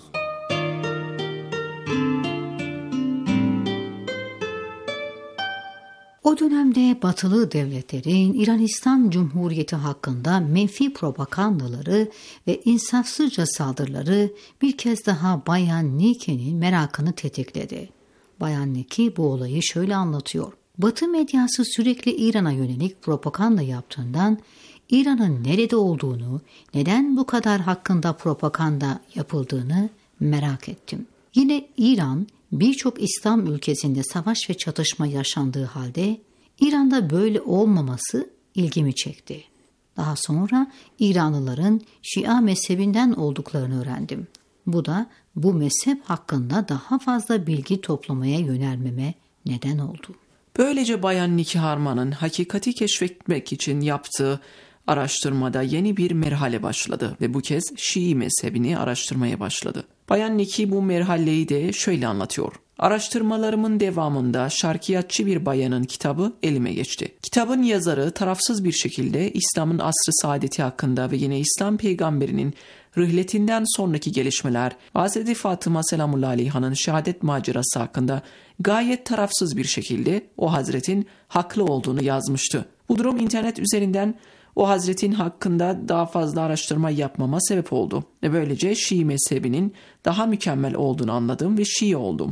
O dönemde batılı devletlerin İran İslam Cumhuriyeti hakkında menfi propagandaları ve insafsızca saldırıları bir kez daha Bayan Niki'nin merakını tetikledi. Bayan Niki bu olayı şöyle anlatıyor: Batı medyası sürekli İran'a yönelik propaganda yaptığından İran'ın nerede olduğunu, neden bu kadar hakkında propaganda yapıldığını merak ettim. Yine İran birçok İslam ülkesinde savaş ve çatışma yaşandığı halde İran'da böyle olmaması ilgimi çekti. Daha sonra İranlıların Şia mezhebinden olduklarını öğrendim. Bu da bu mezhep hakkında daha fazla bilgi toplamaya yönelmeme neden oldu. Böylece Bayan Niki Harman'ın hakikati keşfetmek için yaptığı araştırmada yeni bir merhale başladı ve bu kez Şii mezhebini araştırmaya başladı. Bayan Niki bu merhaleyi de şöyle anlatıyor. Araştırmalarımın devamında şarkiyatçı bir bayanın kitabı elime geçti. Kitabın yazarı tarafsız bir şekilde İslam'ın asr-ı saadeti hakkında ve yine İslam peygamberinin rıhletinden sonraki gelişmeler, Hazreti Fatıma selamullahi aleyha'nın şehadet macerası hakkında gayet tarafsız bir şekilde o hazretin haklı olduğunu yazmıştı. Bu durum internet üzerinden o hazretin hakkında daha fazla araştırma yapmama sebep oldu. Ve böylece Şii mezhebinin daha mükemmel olduğunu anladım ve Şii oldum.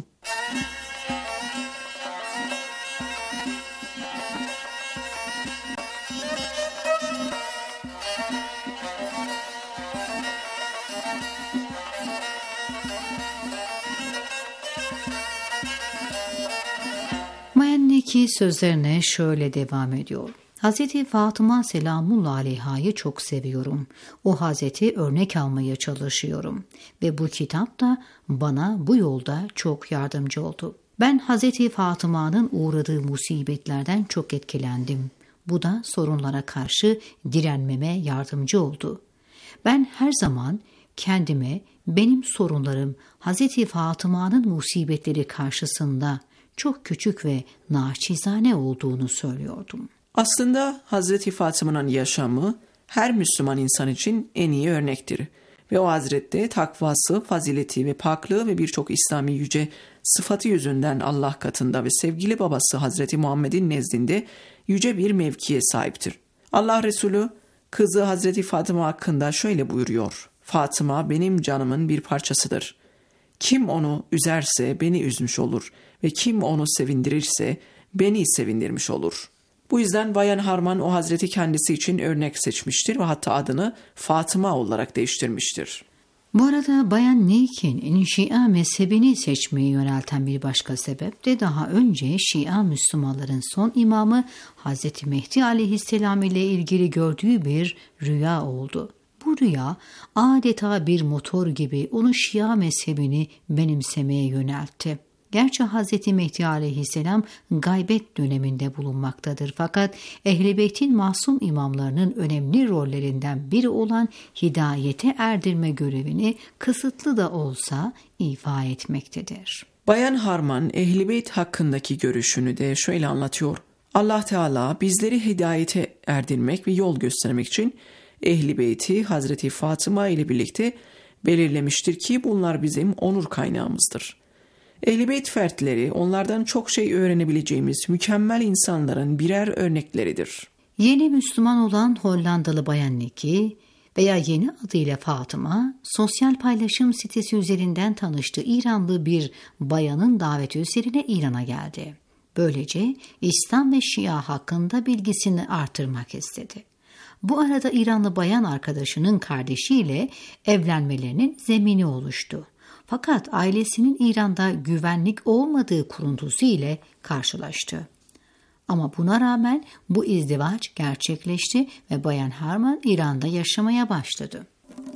Bayan Niki sözlerine şöyle devam ediyor. Hazreti Fatıma selamullahi aleyha'yı çok seviyorum. O Hazreti örnek almaya çalışıyorum. Ve bu kitap da bana bu yolda çok yardımcı oldu. Ben Hazreti Fatıma'nın uğradığı musibetlerden çok etkilendim. Bu da sorunlara karşı direnmeme yardımcı oldu. Ben her zaman kendime benim sorunlarım Hazreti Fatıma'nın musibetleri karşısında çok küçük ve naçizane olduğunu söylüyordum. Aslında Hazreti Fatıma'nın yaşamı her Müslüman insan için en iyi örnektir. Ve o hazrette takvası, fazileti ve paklığı ve birçok İslami yüce sıfatı yüzünden Allah katında ve sevgili babası Hazreti Muhammed'in nezdinde yüce bir mevkiye sahiptir. Allah Resulü kızı Hazreti Fatıma hakkında şöyle buyuruyor. Fatıma benim canımın bir parçasıdır. Kim onu üzerse beni üzmüş olur ve kim onu sevindirirse beni sevindirmiş olur. Bu yüzden Bayan Harman o hazreti kendisi için örnek seçmiştir ve hatta adını Fatıma olarak değiştirmiştir. Bu arada Bayan Niki'nin Şia mezhebini seçmeyi yönelten bir başka sebep de daha önce Şia Müslümanların son imamı Hazreti Mehdi aleyhisselam ile ilgili gördüğü bir rüya oldu. Bu rüya adeta bir motor gibi onu Şia mezhebini benimsemeye yöneltti. Gerçi Hazreti Mehdi aleyhisselam gaybet döneminde bulunmaktadır fakat Ehl-i Beyt'in masum imamlarının önemli rollerinden biri olan hidayete erdirme görevini kısıtlı da olsa ifa etmektedir. Bayan Harman Ehl-i Beyt hakkındaki görüşünü de şöyle anlatıyor. Allah Teala bizleri hidayete erdirmek ve yol göstermek için Ehl-i Beyt'i Hazreti Fatıma ile birlikte belirlemiştir ki bunlar bizim onur kaynağımızdır. Ehl-i Beyt fertleri onlardan çok şey öğrenebileceğimiz mükemmel insanların birer örnekleridir. Yeni Müslüman olan Hollandalı Bayan Niki veya yeni adıyla Fatıma, sosyal paylaşım sitesi üzerinden tanıştığı İranlı bir bayanın daveti üzerine İran'a geldi. Böylece İslam ve Şia hakkında bilgisini artırmak istedi. Bu arada İranlı bayan arkadaşının kardeşiyle evlenmelerinin zemini oluştu. Fakat ailesinin İran'da güvenlik olmadığı kuruntusu ile karşılaştı. Ama buna rağmen bu izdivaç gerçekleşti ve Bayan Harman İran'da yaşamaya başladı.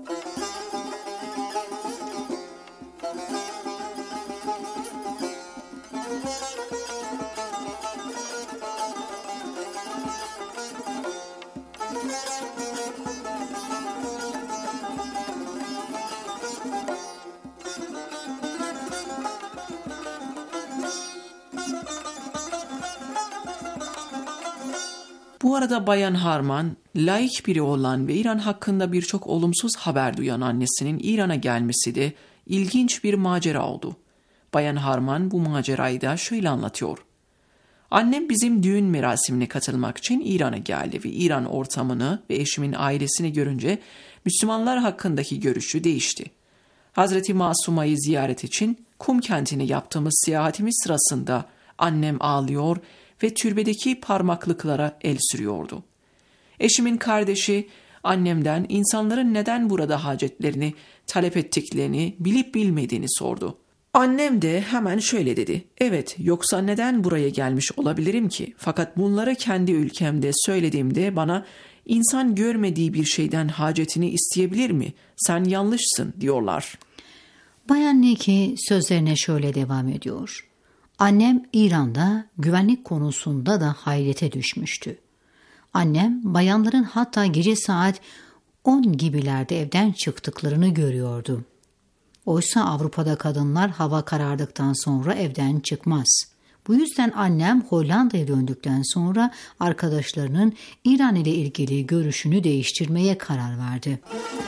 Bu arada Bayan Harman, laik biri olan ve İran hakkında birçok olumsuz haber duyan annesinin İran'a gelmesi de ilginç bir macera oldu. Bayan Harman bu macerayı da şöyle anlatıyor. Annem bizim düğün merasimine katılmak için İran'a geldi ve İran ortamını ve eşimin ailesini görünce Müslümanlar hakkındaki görüşü değişti. Hazreti Masuma'yı ziyaret için Kum kentine yaptığımız seyahatimiz sırasında annem ağlıyor ve türbedeki parmaklıklara el sürüyordu. Eşimin kardeşi annemden insanların neden burada hacetlerini talep ettiklerini bilip bilmediğini sordu. Annem de hemen şöyle dedi. Evet, yoksa neden buraya gelmiş olabilirim ki? Fakat bunları kendi ülkemde söylediğimde bana insan görmediği bir şeyden hacetini isteyebilir mi? Sen yanlışsın diyorlar. Bayan Neki sözlerine şöyle devam ediyor. Annem İran'da güvenlik konusunda da hayrete düşmüştü. Annem bayanların hatta gece saat on gibilerde evden çıktıklarını görüyordu. Oysa Avrupa'da kadınlar hava karardıktan sonra evden çıkmaz. Bu yüzden annem Hollanda'ya döndükten sonra arkadaşlarının İran ile ilgili görüşünü değiştirmeye karar verdi.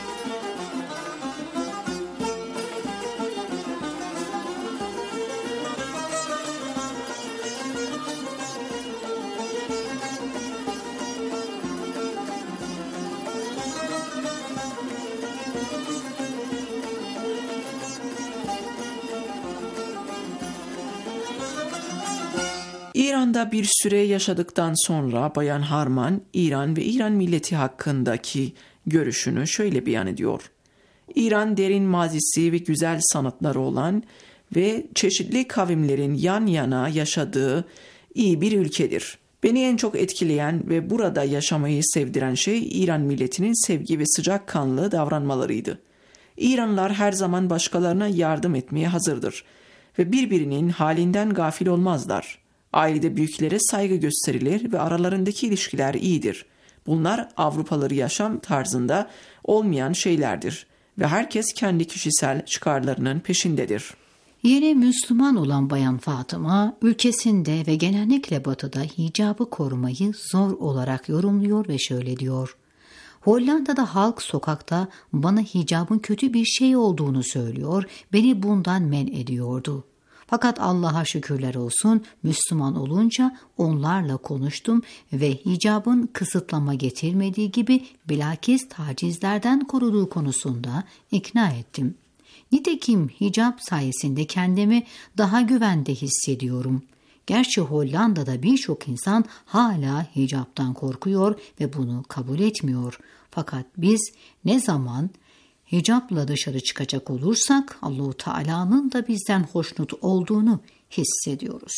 İran'da bir süre yaşadıktan sonra Bayan Harman, İran ve İran milleti hakkındaki görüşünü şöyle beyan ediyor. İran derin mazisi ve güzel sanatları olan ve çeşitli kavimlerin yan yana yaşadığı iyi bir ülkedir. Beni en çok etkileyen ve burada yaşamayı sevdiren şey İran milletinin sevgi ve sıcakkanlı davranmalarıydı. İranlılar her zaman başkalarına yardım etmeye hazırdır ve birbirinin halinden gafil olmazlar. Ailede büyüklere saygı gösterilir ve aralarındaki ilişkiler iyidir. Bunlar Avrupalı yaşam tarzında olmayan şeylerdir ve herkes kendi kişisel çıkarlarının peşindedir. Yeni Müslüman olan Bayan Fatıma, ülkesinde ve genellikle batıda hicabı korumayı zor olarak yorumluyor ve şöyle diyor. Hollanda'da halk sokakta bana hicabın kötü bir şey olduğunu söylüyor, beni bundan men ediyordu. Fakat Allah'a şükürler olsun Müslüman olunca onlarla konuştum ve hicabın kısıtlama getirmediği gibi bilakis tacizlerden koruduğu konusunda ikna ettim. Nitekim hicap sayesinde kendimi daha güvende hissediyorum. Gerçi Hollanda'da birçok insan hala hicaptan korkuyor ve bunu kabul etmiyor. Fakat biz ne zaman hicapla dışarı çıkacak olursak Allah-u Teala'nın da bizden hoşnut olduğunu hissediyoruz.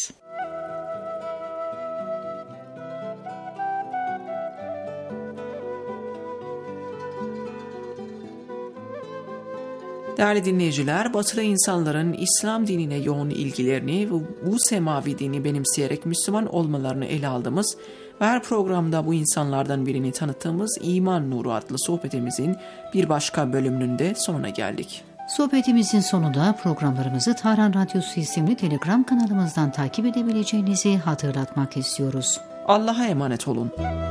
Değerli dinleyiciler, batılı insanların İslam dinine yoğun ilgilerini ve bu semavi dini benimseyerek Müslüman olmalarını ele aldığımız ve her programda bu insanlardan birini tanıttığımız İman Nuru adlı sohbetimizin bir başka bölümünün de sonuna geldik. Sohbetimizin sonunda programlarımızı Tahran Radyosu isimli Telegram kanalımızdan takip edebileceğinizi hatırlatmak istiyoruz. Allah'a emanet olun.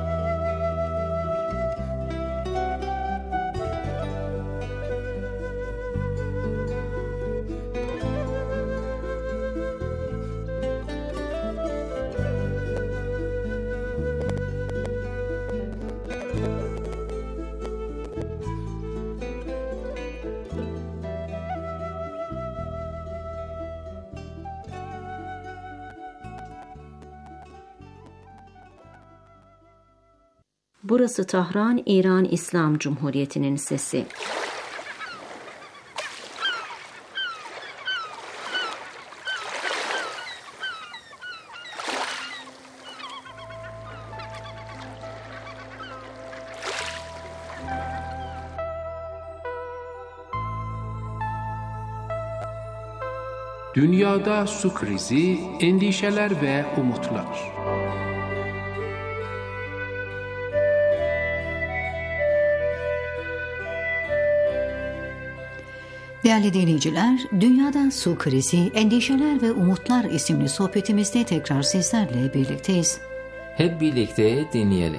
Burası Tahran, İran İslam Cumhuriyeti'nin sesi. Dünyada su krizi, endişeler ve umutlar. Değerli dinleyiciler, Dünyada Su Krizi, Endişeler ve Umutlar isimli sohbetimizde tekrar sizlerle birlikteyiz. Hep birlikte dinleyelim.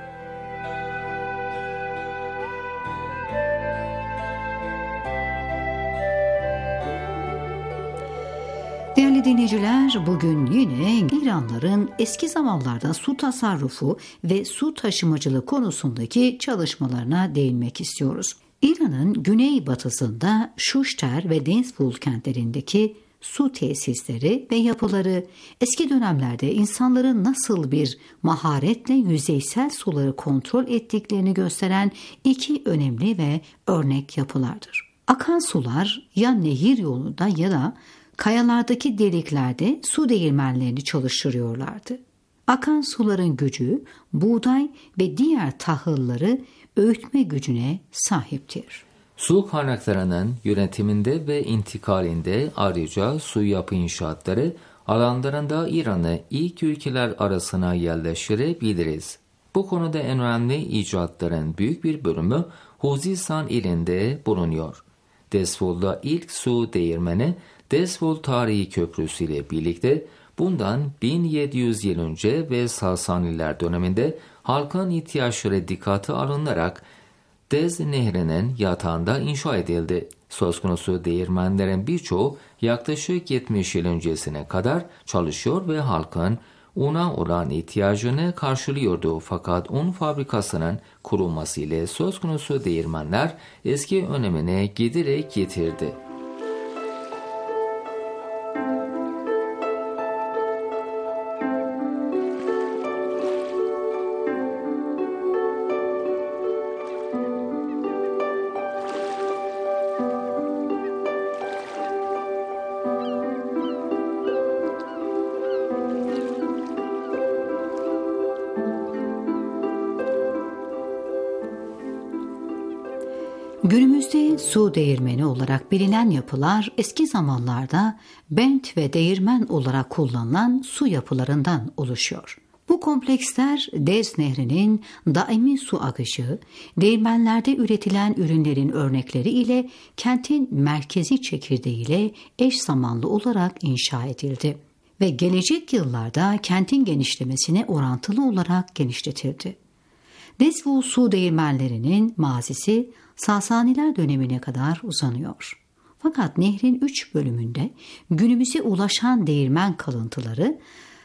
Değerli dinleyiciler, bugün yine İranlıların eski zamanlarda su tasarrufu ve su taşımacılığı konusundaki çalışmalarına değinmek istiyoruz. İran'ın güneybatısında Şuşter ve Denzful kentlerindeki su tesisleri ve yapıları eski dönemlerde insanların nasıl bir maharetle yüzeysel suları kontrol ettiklerini gösteren iki önemli ve örnek yapılardır. Akan sular ya nehir yolunda ya da kayalardaki deliklerde su değirmenlerini çalıştırıyorlardı. Akan suların gücü buğday ve diğer tahılları öğütme gücüne sahiptir. Su kaynaklarının yönetiminde ve intikalinde ayrıca su yapı inşaatları alanlarında İran'ı ilk ülkeler arasına yerleştirebiliriz. Bu konuda en önemli icatların büyük bir bölümü Huzistan ilinde bulunuyor. Desvol'da ilk su değirmeni Desvol Tarihi Köprüsü ile birlikte bundan bin yedi yüz yıl önce ve Sasaniler döneminde halkın ihtiyaçları dikkate alınarak Dez Nehri'nin yatağında inşa edildi. Söz konusu değirmenlerin birçoğu yaklaşık yetmiş yıl öncesine kadar çalışıyor ve halkın una olan ihtiyacını karşılıyordu. Fakat un fabrikasının kurulması ile söz konusu değirmenler eski önemine giderek yitirdi. Günümüzde su değirmeni olarak bilinen yapılar eski zamanlarda bent ve değirmen olarak kullanılan su yapılarından oluşuyor. Bu kompleksler Dez Nehri'nin daimi su akışı, değirmenlerde üretilen ürünlerin örnekleri ile kentin merkezi çekirdeğiyle eş zamanlı olarak inşa edildi ve gelecek yıllarda kentin genişlemesine orantılı olarak genişletildi. Desvol su değirmenlerinin mazisi Sasaniler dönemine kadar uzanıyor. Fakat nehrin üç bölümünde günümüze ulaşan değirmen kalıntıları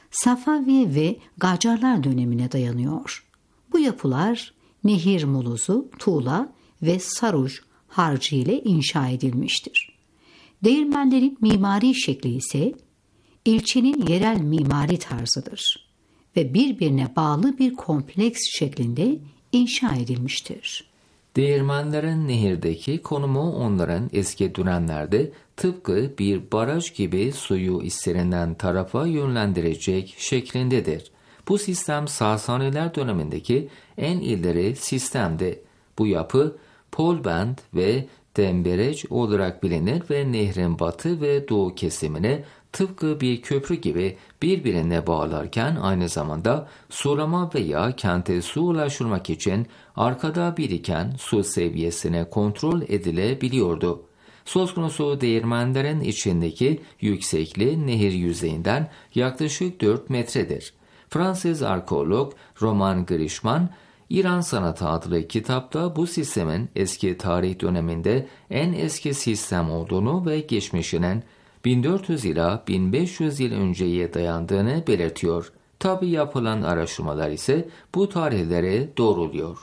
Safavi ve Gacarlar dönemine dayanıyor. Bu yapılar nehir molozu, tuğla ve saruj harcı ile inşa edilmiştir. Değirmenlerin mimari şekli ise ilçenin yerel mimari tarzıdır ve birbirine bağlı bir kompleks şeklinde inşa edilmiştir. Değirmenlerin nehirdeki konumu onların eski dönemlerde tıpkı bir baraj gibi suyu istenilen tarafa yönlendirecek şeklindedir. Bu sistem Sasaniler dönemindeki en ileri sistemdi. Bu yapı polbend ve dembereç olarak bilinir ve nehrin batı ve doğu kesimine tıpkı bir köprü gibi birbirine bağlarken aynı zamanda sulama veya kente su ulaştırmak için arkada biriken su seviyesine kontrol edilebiliyordu. Söz konusu değirmenlerin içindeki yüksekliği nehir yüzeyinden yaklaşık dört metredir. Fransız arkeolog Roman Grishman, İran Sanatı adlı kitapta bu sistemin eski tarih döneminde en eski sistem olduğunu ve geçmişinin bin dört yüz ila bin beş yüz yıl önceye dayandığını belirtiyor. Tabi yapılan araştırmalar ise bu tarihleri doğruluyor.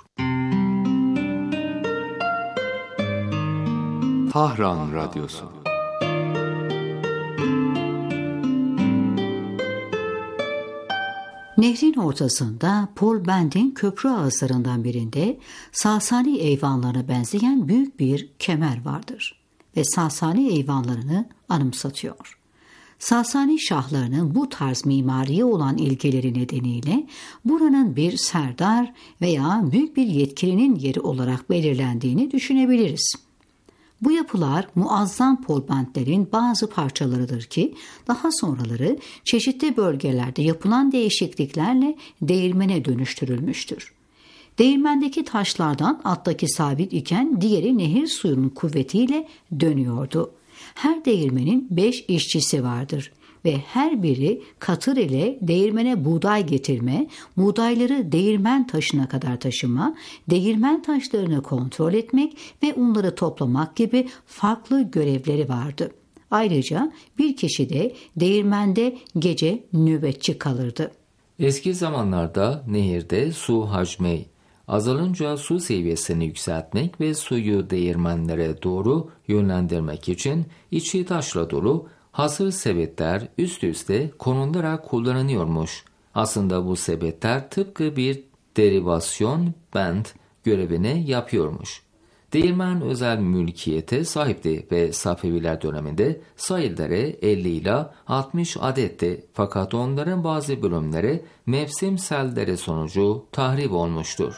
Tahran Radyosu. Nehrin ortasında polbendin köprü ağızlarından birinde Sasani eyvanlarına benzeyen büyük bir kemer vardır ve Sasani eyvanlarını anımsatıyor. Sasani şahlarının bu tarz mimariye olan ilgileri nedeniyle buranın bir serdar veya büyük bir yetkilinin yeri olarak belirlendiğini düşünebiliriz. Bu yapılar muazzam polbendlerin bazı parçalarıdır ki daha sonraları çeşitli bölgelerde yapılan değişikliklerle değirmene dönüştürülmüştür. Değirmendeki taşlardan alttaki sabit iken diğeri nehir suyunun kuvvetiyle dönüyordu. Her değirmenin beş işçisi vardır ve her biri katır ile değirmene buğday getirme, buğdayları değirmen taşına kadar taşıma, değirmen taşlarını kontrol etmek ve onları toplamak gibi farklı görevleri vardı. Ayrıca bir kişi de değirmende gece nöbetçi kalırdı. Eski zamanlarda nehirde su hacmi azalınca su seviyesini yükseltmek ve suyu değirmenlere doğru yönlendirmek için içi taşla dolu Hazır sepetler üst üste konularak kullanılıyormuş. Aslında bu sepetler tıpkı bir derivasyon band görevini yapıyormuş. Değirmen özel mülkiyete sahipti ve Safeviler döneminde sayıları elli ila altmış adetti, fakat onların bazı bölümleri mevsim selleri sonucu tahrip olmuştur.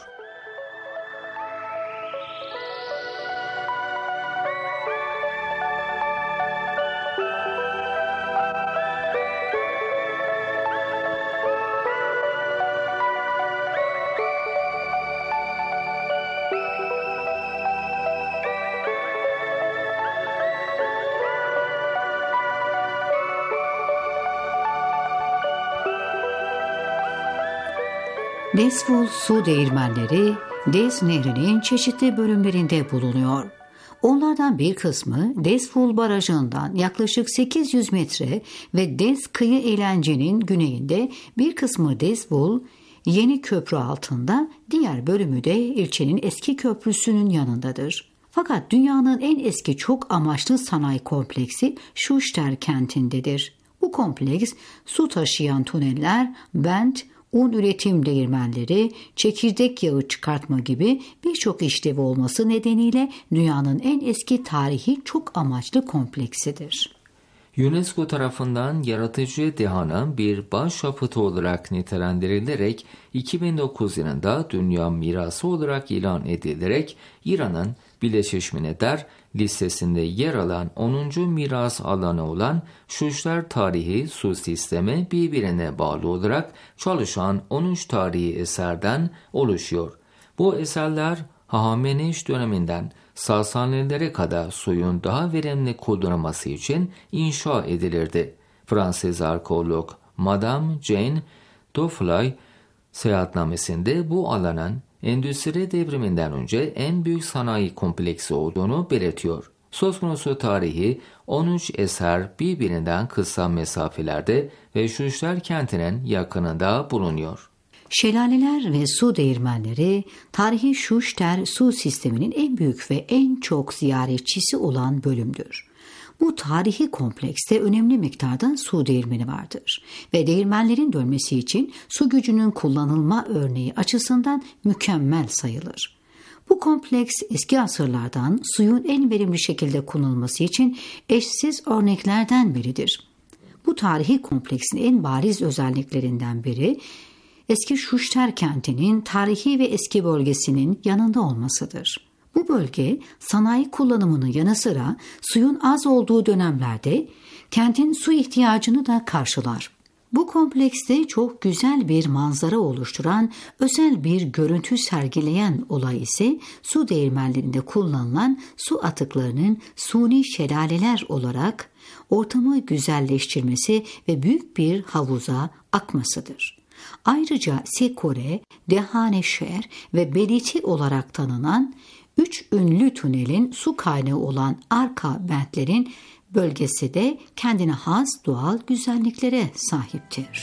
Desful su değirmenleri Des Nehri'nin çeşitli bölümlerinde bulunuyor. Onlardan bir kısmı Desful Barajı'ndan yaklaşık sekiz yüz metre ve Des kıyı eğlencenin güneyinde, bir kısmı Desful Yeni Köprü altında, diğer bölümü de ilçenin eski köprüsünün yanındadır. Fakat dünyanın en eski çok amaçlı sanayi kompleksi Şuşter kentindedir. Bu kompleks su taşıyan tüneller, bent, un üretim değirmenleri, çekirdek yağı çıkartma gibi birçok işlevi olması nedeniyle dünyanın en eski tarihi çok amaçlı kompleksidir. UNESCO tarafından yaratıcı dehanın bir başyapıtı olarak nitelendirilerek iki bin dokuz yılında Dünya Mirası olarak ilan edilerek İran'ın Birleşmiş Milletler listesinde yer alan onuncu miras alanı olan Şuşter tarihi su sistemi birbirine bağlı olarak çalışan on üç tarihi eserden oluşuyor. Bu eserler Hahameneş döneminden Sasanilere kadar suyun daha verimli kullanılması için inşa edilirdi. Fransız arkeolog Madame Jane Dufay seyahatnamesinde bu alanın endüstri devriminden önce en büyük sanayi kompleksi olduğunu belirtiyor. Söz konusu tarihi on üç eser birbirinden kısa mesafelerde ve Şuşter kentinin yakınında bulunuyor. Şelaleler ve su değirmenleri, tarihi Şuşter su sisteminin en büyük ve en çok ziyaretçisi olan bölümdür. Bu tarihi komplekste önemli miktarda su değirmeni vardır ve değirmenlerin dönmesi için su gücünün kullanılma örneği açısından mükemmel sayılır. Bu kompleks eski asırlardan suyun en verimli şekilde kullanılması için eşsiz örneklerden biridir. Bu tarihi kompleksin en bariz özelliklerinden biri, eski Şuşter kentinin tarihi ve eski bölgesinin yanında olmasıdır. Bu bölge sanayi kullanımının yanı sıra suyun az olduğu dönemlerde kentin su ihtiyacını da karşılar. Bu komplekste çok güzel bir manzara oluşturan, özel bir görüntü sergileyen olay ise su değirmenlerinde kullanılan su atıklarının suni şelaleler olarak ortamı güzelleştirmesi ve büyük bir havuza akmasıdır. Ayrıca Sekore, Dehaneşehir ve Beliti olarak tanınan üç ünlü tünelin su kaynağı olan arka bentlerin bölgesi de kendine has doğal güzelliklere sahiptir.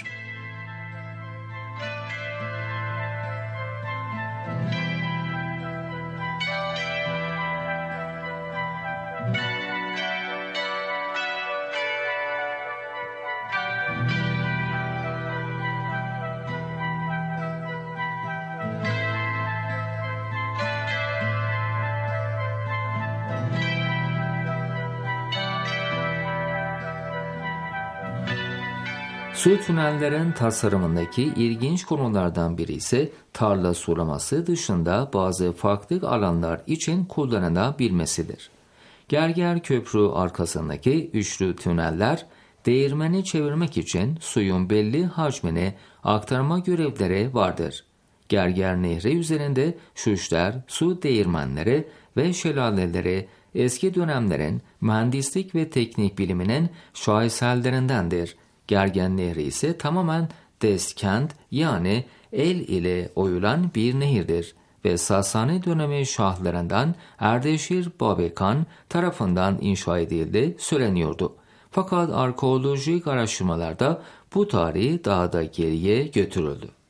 Su tünellerin tasarımındaki ilginç konulardan biri ise tarla sulaması dışında bazı farklı alanlar için kullanılabilmesidir. Gerger Köprü arkasındaki üçlü tüneller, değirmeni çevirmek için suyun belli hacmini aktarma görevleri vardır. Gerger Nehri üzerinde Şuşter su değirmenleri ve şelaleleri eski dönemlerin mühendislik ve teknik biliminin şahesellerindendir. Gergen Nehri ise tamamen deskent yani el ile oyulan bir nehirdir ve Sasani dönemi şahlarından Erdeşir Babekan tarafından inşa edildi söyleniyordu. Fakat arkeolojik araştırmalarda bu tarihi daha da geriye götürüldü.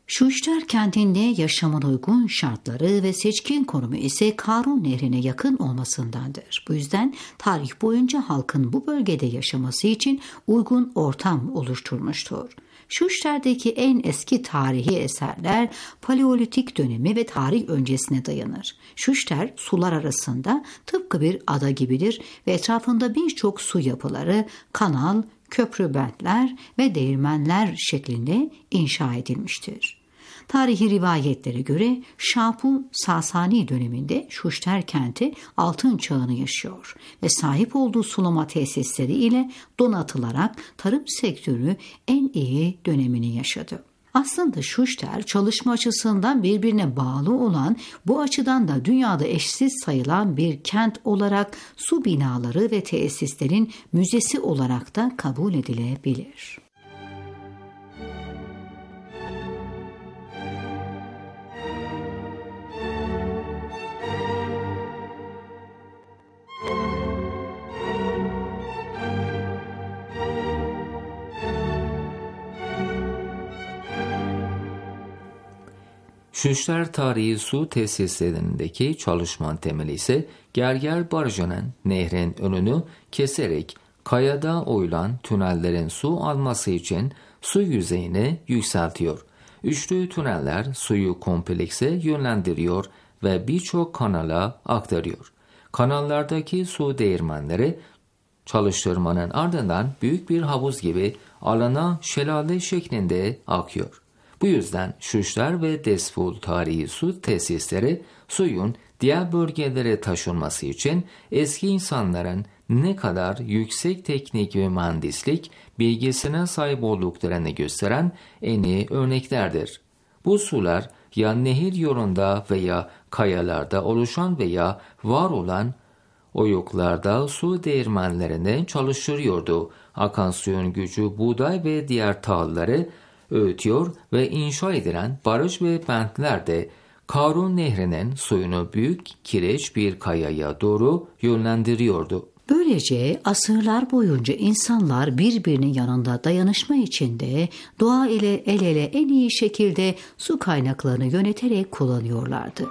Şuşter kentinde yaşamın uygun şartları ve seçkin konumu ise Karun Nehri'ne yakın olmasındandır. Bu yüzden tarih boyunca halkın bu bölgede yaşaması için uygun ortam oluşturmuştur. Şuşter'deki en eski tarihi eserler Paleolitik dönemi ve tarih öncesine dayanır. Şuşter sular arasında tıpkı bir ada gibidir ve etrafında birçok su yapıları, kanal, köprü bentler ve değirmenler şeklinde inşa edilmiştir. Tarihi rivayetlere göre Şapur Sasani döneminde Şuşter kenti altın çağını yaşıyor ve sahip olduğu sulama tesisleri ile donatılarak tarım sektörü en iyi dönemini yaşadı. Aslında Şuşter çalışma açısından birbirine bağlı olan, bu açıdan da dünyada eşsiz sayılan bir kent olarak su binaları ve tesislerin müzesi olarak da kabul edilebilir. Şuşter tarihi su tesislerindeki çalışmanın temeli ise Gerger Barajı'nın nehrin önünü keserek kayada oyulan tünellerin su alması için su yüzeyini yükseltiyor. Üçlü tüneller suyu komplekse yönlendiriyor ve birçok kanala aktarıyor. Kanallardaki su değirmenleri çalıştırmanın ardından büyük bir havuz gibi alana şelale şeklinde akıyor. Bu yüzden Şuşter ve Desful tarihi su tesisleri suyun diğer bölgelere taşınması için eski insanların ne kadar yüksek teknik ve mühendislik bilgisine sahip olduklarını gösteren en iyi örneklerdir. Bu sular ya nehir yolunda veya kayalarda oluşan veya var olan oyuklarda su değirmenlerini çalıştırıyordu. Akan suyun gücü buğday ve diğer tahılları öğütüyor ve inşa edilen baraj ve bentler de Karun Nehri'nin suyunu büyük kireç bir kayaya doğru yönlendiriyordu. Böylece asırlar boyunca insanlar birbirinin yanında dayanışma içinde doğa ile el ele en iyi şekilde su kaynaklarını yöneterek kullanıyorlardı.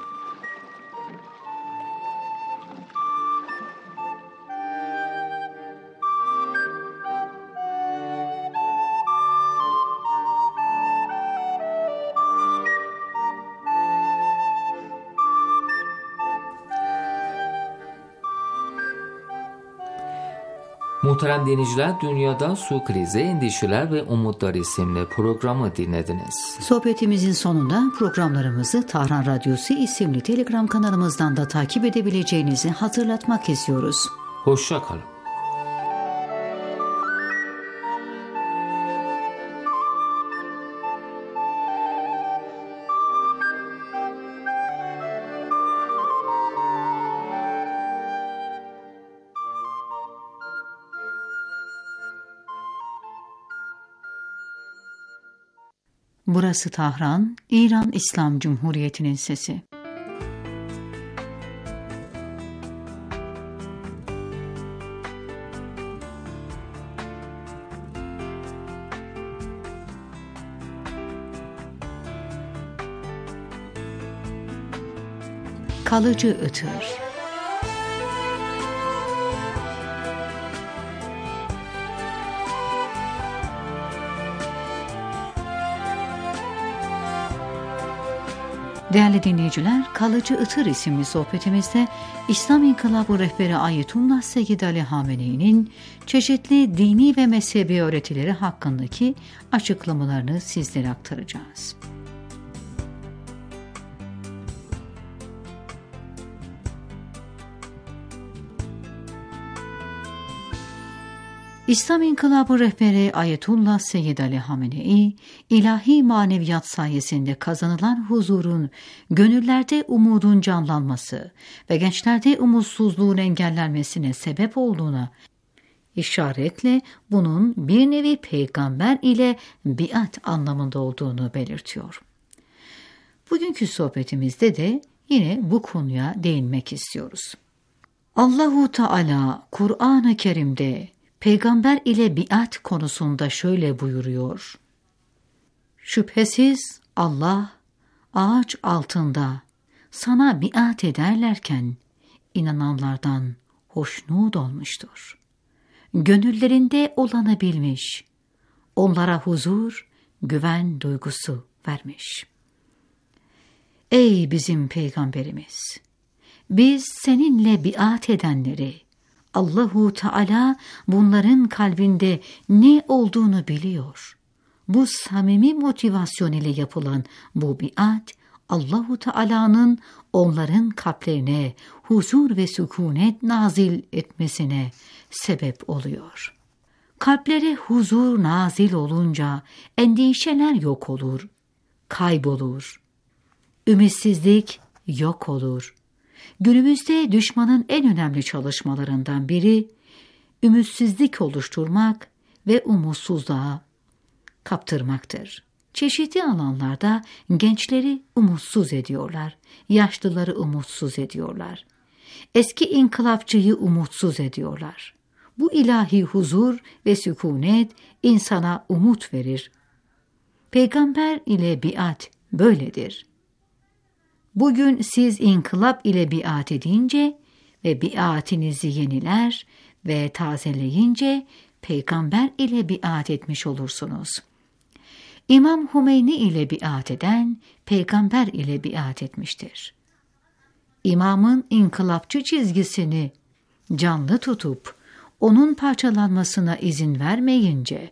Muhterem dinleyiciler, Dünyada Su Krizi, Endişeler ve Umutlar isimli programı dinlediniz. Sohbetimizin sonunda programlarımızı Tahran Radyosu isimli Telegram kanalımızdan da takip edebileceğinizi hatırlatmak istiyoruz. Hoşça kalın. Burası Tahran, İran İslam Cumhuriyeti'nin sesi. Kalıcı ıtır. Değerli dinleyiciler, Kalıcı Itır isimli sohbetimizde İslam İnkılabı rehberi Ayetullah Seyyid Ali Hamenei'nin çeşitli dini ve mezhebi öğretileri hakkındaki açıklamalarını sizlere aktaracağız. İslam İnkılabı rehberi Ayetullah Seyyid Ali Hamenei, ilahi maneviyat sayesinde kazanılan huzurun, gönüllerde umudun canlanması ve gençlerde umutsuzluğun engellenmesine sebep olduğuna işaretle bunun bir nevi peygamber ile biat anlamında olduğunu belirtiyor. Bugünkü sohbetimizde de yine bu konuya değinmek istiyoruz. Allahu Teala Kur'an-ı Kerim'de Peygamber ile biat konusunda şöyle buyuruyor: Şüphesiz Allah ağaç altında sana biat ederlerken inananlardan hoşnut olmuştur. Gönüllerinde olanı bilmiş, onlara huzur, güven duygusu vermiş. Ey bizim peygamberimiz! Biz seninle biat edenleri, Allahu Teala bunların kalbinde ne olduğunu biliyor. Bu samimi motivasyon ile yapılan bu biat, Allahu Teala'nın onların kalplerine huzur ve sükunet nazil etmesine sebep oluyor. Kalplere huzur nazil olunca endişeler yok olur, kaybolur. Ümitsizlik yok olur. Günümüzde düşmanın en önemli çalışmalarından biri ümitsizlik oluşturmak ve umutsuzluğa kaptırmaktır. Çeşitli alanlarda gençleri umutsuz ediyorlar, yaşlıları umutsuz ediyorlar. Eski inkılapçıyı umutsuz ediyorlar. Bu ilahi huzur ve sükunet insana umut verir. Peygamber ile biat böyledir. Bugün siz inkılap ile biat edince ve biatinizi yeniler ve tazeleyince peygamber ile biat etmiş olursunuz. İmam Hümeyni ile biat eden peygamber ile biat etmiştir. İmamın inkılapçı çizgisini canlı tutup onun parçalanmasına izin vermeyince,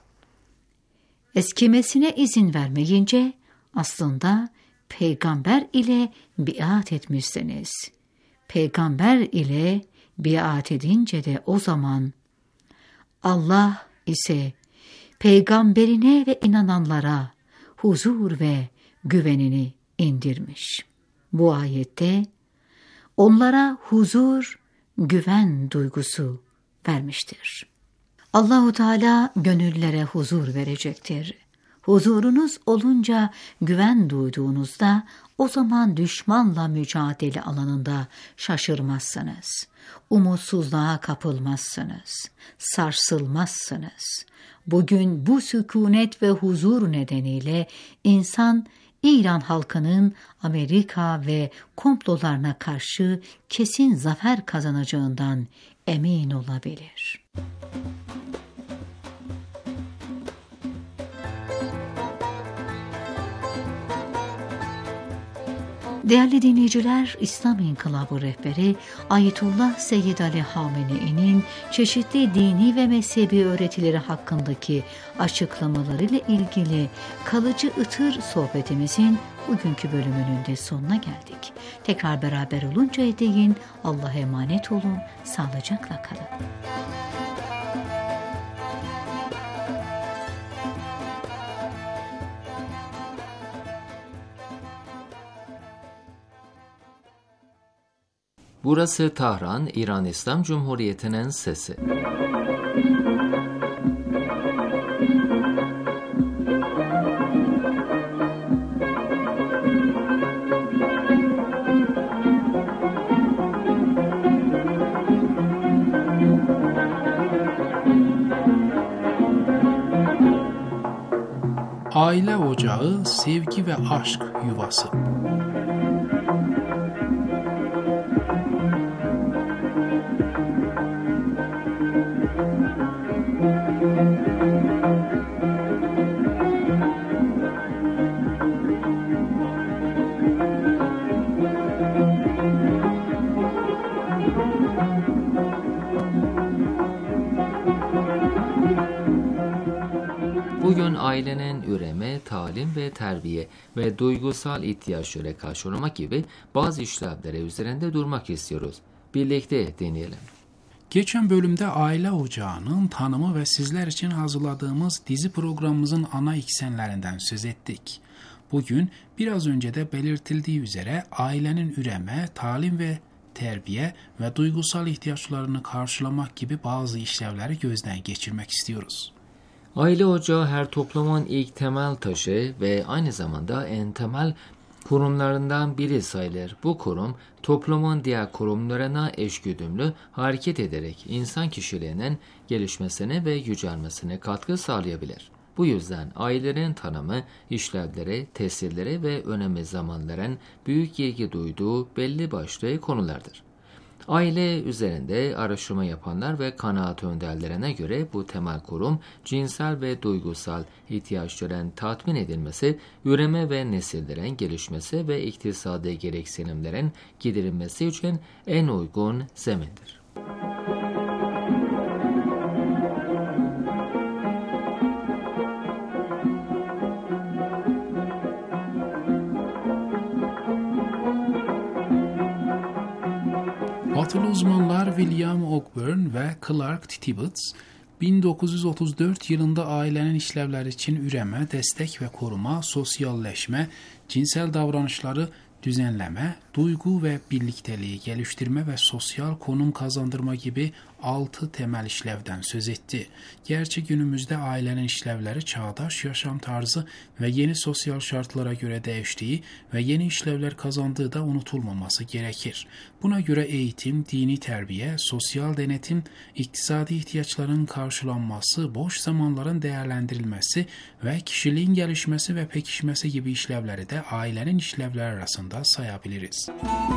eskimesine izin vermeyince aslında peygamber ile biat etmişsiniz. Peygamber ile biat edince de o zaman Allah ise peygamberine ve inananlara huzur ve güvenini indirmiş. Bu ayette onlara huzur, güven duygusu vermiştir. Allahu Teala gönüllere huzur verecektir. Huzurunuz olunca, güven duyduğunuzda o zaman düşmanla mücadele alanında şaşırmazsınız. Umutsuzluğa kapılmazsınız. Sarsılmazsınız. Bugün bu sükunet ve huzur nedeniyle insan İran halkının Amerika ve komplolarına karşı kesin zafer kazanacağından emin olabilir. Değerli dinleyiciler, İslam İnkılabı rehberi Ayetullah Seyyid Ali Hamenei'nin çeşitli dini ve mezhebi öğretileri hakkındaki açıklamalarıyla ilgili kalıcı ıtır sohbetimizin bugünkü bölümünün de sonuna geldik. Tekrar beraber oluncaya değin Allah'a emanet olun, sağlıcakla kalın. Burası Tahran, İran İslam Cumhuriyeti'nin sesi. Aile ocağı, sevgi ve aşk yuvası. Bugün ailenin üreme, talim ve terbiye ve duygusal ihtiyaçları karşılamak gibi bazı işlevleri üzerinde durmak istiyoruz. Birlikte deneyelim. Geçen bölümde aile ocağının tanımı ve sizler için hazırladığımız dizi programımızın ana eksenlerinden söz ettik. Bugün biraz önce de belirtildiği üzere ailenin üreme, talim ve terbiye ve duygusal ihtiyaçlarını karşılamak gibi bazı işlevleri gözden geçirmek istiyoruz. Aile ocağı her toplumun ilk temel taşı ve aynı zamanda en temel kurumlarından biri sayılır. Bu kurum toplumun diğer kurumlarına eşgüdümlü hareket ederek insan kişiliğinin gelişmesine ve yücelmesine katkı sağlayabilir. Bu yüzden ailelerin tanımı, işlevleri, tesirleri ve önemi zamanların büyük ilgi duyduğu belli başlı konulardır. Aile üzerinde araştırma yapanlar ve kanaat önderlerine göre bu temel kurum cinsel ve duygusal ihtiyaçların tatmin edilmesi, üreme ve nesillerin gelişmesi ve iktisadi gereksinimlerin giderilmesi için en uygun zemindir. Batılı uzmanlar William Ogburn ve Clark Tibbets, bin dokuz yüz otuz dört yılında ailenin işlevləri için üreme, destek ve koruma, sosyalleşme, cinsel davranışları düzenleme, duygu ve birlikteliği geliştirme ve sosyal konum kazandırma gibi altı temel işlevden söz etti. Gerçi günümüzde ailenin işlevləri çağdaş yaşam tarzı ve yeni sosyal şartlara göre değiştiği ve yeni işlevler kazandığı da unutulmaması gerekir. Buna göre eğitim, dini terbiye, sosyal denetim, iktisadi ihtiyaçların karşılanması, boş zamanların değerlendirilmesi ve kişiliğin gelişmesi ve pekişmesi gibi işlevleri de ailenin işlevleri arasında sayabiliriz.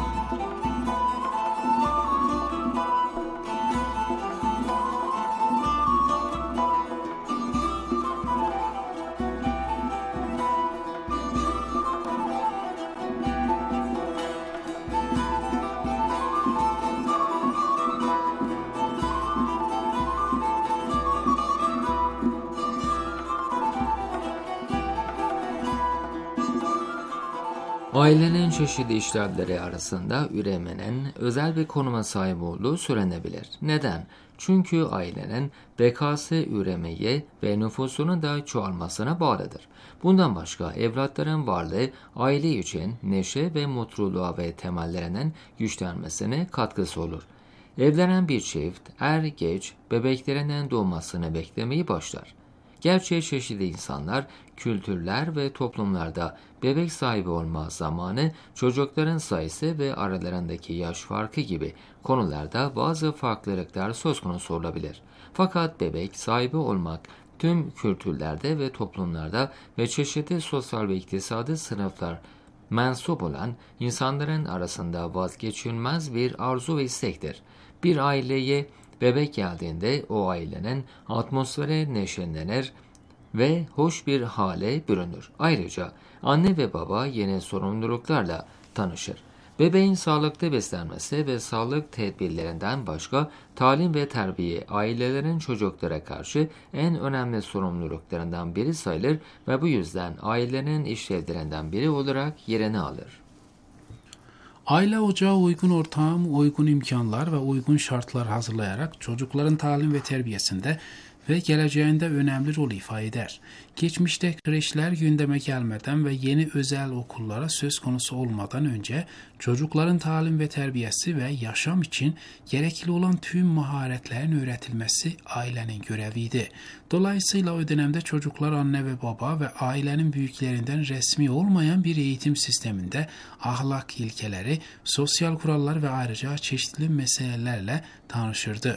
Ailenin çeşitli işlevleri arasında üremenin özel bir konuma sahip olduğu söylenebilir. Neden? Çünkü ailenin bekası üremeye ve nüfusunun da çoğalmasına bağlıdır. Bundan başka evlatların varlığı aile için neşe ve mutluluğa ve temellerinin güçlenmesine katkısı olur. Evlenen bir çift er geç bebeklerinin doğmasını beklemeyi başlar. Gerçi çeşitli insanlar, kültürler ve toplumlarda bebek sahibi olma zamanı, çocukların sayısı ve aralarındaki yaş farkı gibi konularda bazı farklılıklar söz konusu olabilir. Fakat bebek sahibi olmak tüm kültürlerde ve toplumlarda ve çeşitli sosyal ve iktisadi sınıflar mensup olan insanların arasında vazgeçilmez bir arzu ve istektir. Bir aileye bebek geldiğinde o ailenin atmosferi neşelenir ve hoş bir hale bürünür. Ayrıca anne ve baba yeni sorumluluklarla tanışır. Bebeğin sağlıklı beslenmesi ve sağlık tedbirlerinden başka talim ve terbiye ailelerin çocuklara karşı en önemli sorumluluklarından biri sayılır ve bu yüzden ailenin işlevlerinden biri olarak yerini alır. Aile ocağı uygun ortam, uygun imkanlar ve uygun şartlar hazırlayarak çocukların talim ve terbiyesinde ve geleceğinde önemli rol ifade eder. Geçmişte kreşler gündeme gelmeden ve yeni özel okullara söz konusu olmadan önce çocukların talim ve terbiyesi ve yaşam için gerekli olan tüm maharetlerin öğretilmesi ailenin göreviydi. Dolayısıyla o dönemde çocuklar anne ve baba ve ailenin büyüklerinden resmi olmayan bir eğitim sisteminde ahlak ilkeleri, sosyal kurallar ve ayrıca çeşitli meselelerle tanışırdı.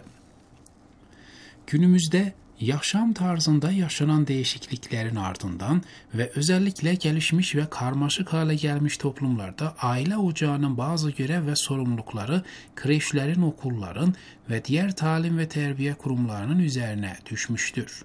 Günümüzde yaşam tarzında yaşanan değişikliklerin ardından ve özellikle gelişmiş ve karmaşık hale gelmiş toplumlarda aile ocağının bazı görev ve sorumlulukları kreşlerin, okulların ve diğer talim ve terbiye kurumlarının üzerine düşmüştür.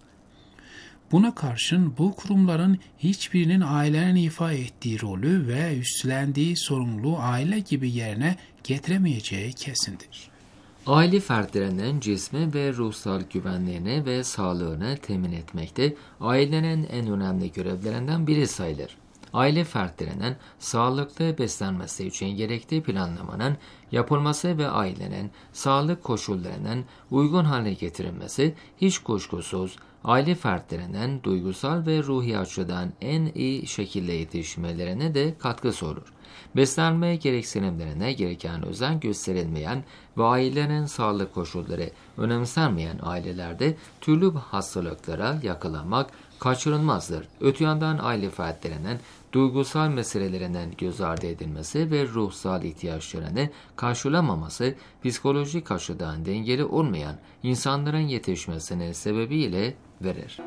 Buna karşın bu kurumların hiçbirinin ailenin ifade ettiği rolü ve üstlendiği sorumluluğu aile gibi yerine getiremeyeceği kesindir. Aile fertlerinin cismi ve ruhsal güvenliğini ve sağlığını temin etmekte ailenin en önemli görevlerinden biri sayılır. Aile fertlerinin sağlıklı beslenmesi için gerekli planlamanın yapılması ve ailenin sağlık koşullarının uygun hale getirilmesi hiç kuşkusuz aile fertlerinin duygusal ve ruhi açıdan en iyi şekilde yetişmelerine de katkısı olur. Beslenme gereksinimlerine gereken özen gösterilmeyen ve ailenin sağlık koşulları önemsenmeyen ailelerde türlü hastalıklara yakalanmak kaçınılmazdır. Öte yandan aile fertlerinin duygusal meselelerinin göz ardı edilmesi ve ruhsal ihtiyaçlarını karşılamaması psikolojik açıdan dengeli olmayan insanların yetişmesine sebebiyle verir.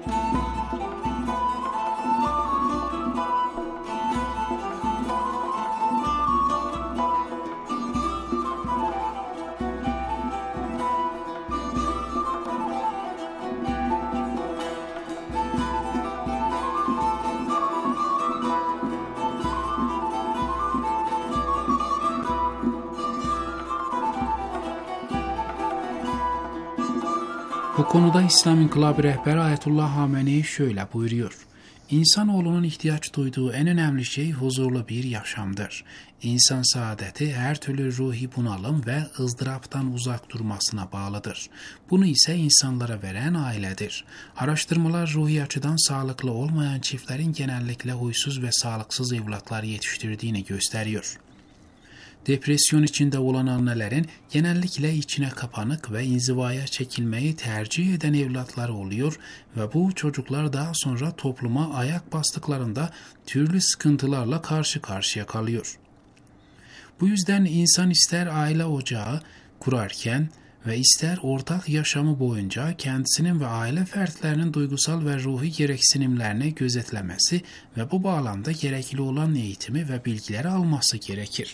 Bu konuda İslam İnkılabı rehberi Ayetullah Hamenei şöyle buyuruyor. İnsanoğlunun ihtiyaç duyduğu en önemli şey huzurlu bir yaşamdır. İnsan saadeti her türlü ruhi bunalım ve ızdıraptan uzak durmasına bağlıdır. Bunu ise insanlara veren ailedir. Araştırmalar ruhi açıdan sağlıklı olmayan çiftlerin genellikle huysuz ve sağlıksız evlatlar yetiştirdiğini gösteriyor. Depresyon içinde olan annelerin genellikle içine kapanık ve inzivaya çekilmeyi tercih eden evlatları oluyor ve bu çocuklar daha sonra topluma ayak bastıklarında türlü sıkıntılarla karşı karşıya kalıyor. Bu yüzden insan ister aile ocağı kurarken ve ister ortak yaşamı boyunca kendisinin ve aile fertlerinin duygusal ve ruhi gereksinimlerini gözetlemesi ve bu bağlamda gerekli olan eğitimi ve bilgileri alması gerekir.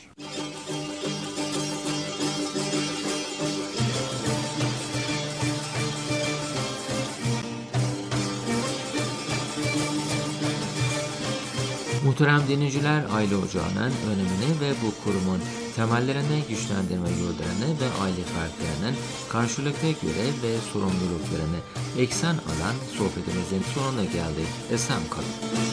Muhterem dinleyiciler, aile ocağının önemini ve bu kurumun temellerini güçlendirme yollarını ve aile fertlerinin karşılıklı görev ve sorumluluklarını eksen alan sohbetimizin sonuna geldik. Esen kalın.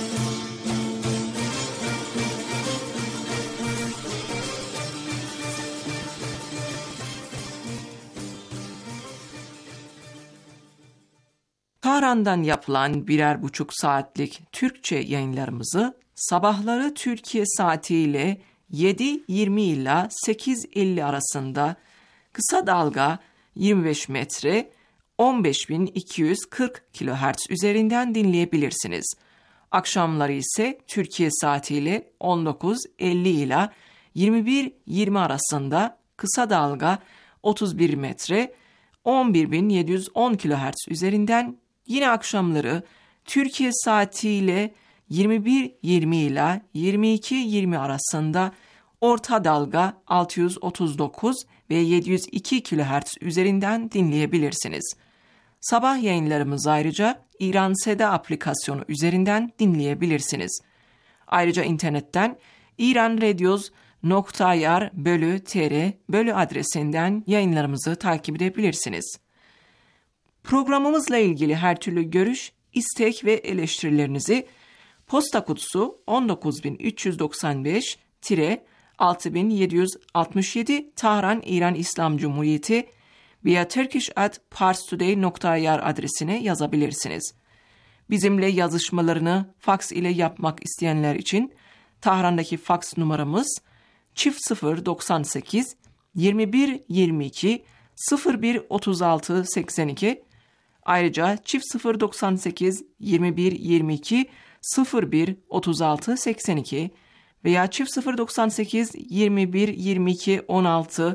Tahran'dan yapılan birer buçuk saatlik Türkçe yayınlarımızı sabahları Türkiye saatiyle yedi yirmi ila sekiz elli arasında kısa dalga yirmi beş metre on beş bin iki yüz kırk kilohertz üzerinden dinleyebilirsiniz. Akşamları ise Türkiye saatiyle on dokuz elli ila yirmi bir yirmi arasında kısa dalga otuz bir metre on bir bin yedi yüz on kilohertz üzerinden, yine akşamları Türkiye saatiyle yirmi bir yirmi ila yirmi iki yirmi arasında orta dalga altı yüz otuz dokuz ve yedi yüz iki kilohertz üzerinden dinleyebilirsiniz. Sabah yayınlarımızı ayrıca İran Seda aplikasyonu üzerinden dinleyebilirsiniz. Ayrıca internetten iranradios nokta i r bölü tr bölü adresinden yayınlarımızı takip edebilirsiniz. Programımızla ilgili her türlü görüş, istek ve eleştirilerinizi posta kutusu on dokuz bin üç yüz doksan beş altı bin yedi yüz altmış yedi Tahran İran İslam Cumhuriyeti veya turkish at parstoday nokta i r adresine yazabilirsiniz. Bizimle yazışmalarını faks ile yapmak isteyenler için Tahran'daki faks numaramız çift sıfır doksan sekiz yirmi bir yirmi iki sıfır bir otuz altı seksen iki, ayrıca çift sıfır doksan sekiz yirmi bir yirmi iki sıfır bir otuz altı seksen iki veya çift sıfır doksan sekiz yirmi bir yirmi iki on altı.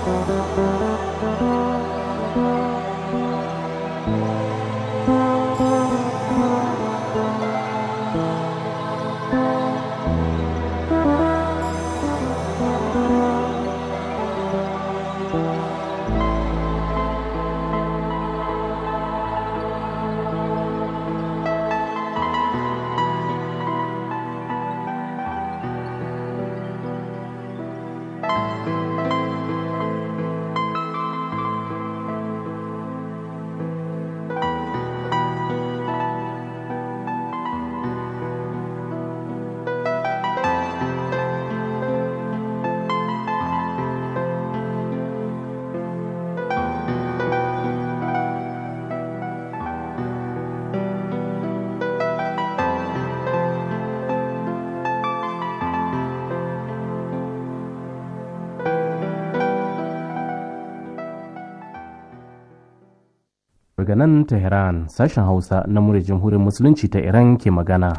Daga nan Tehran, sashen Hausa na muryar Jamhuriyar Musulunci ta Iran ke magana.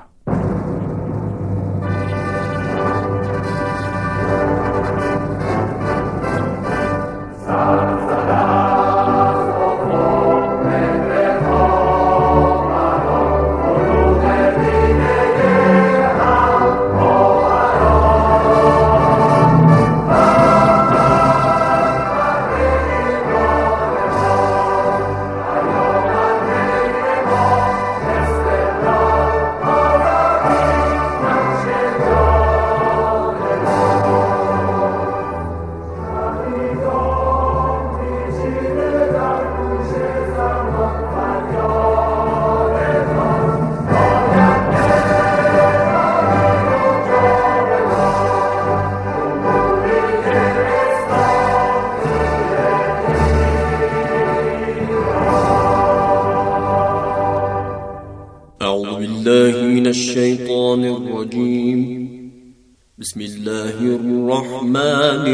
الشيطان الرجيم بسم الله الرحمن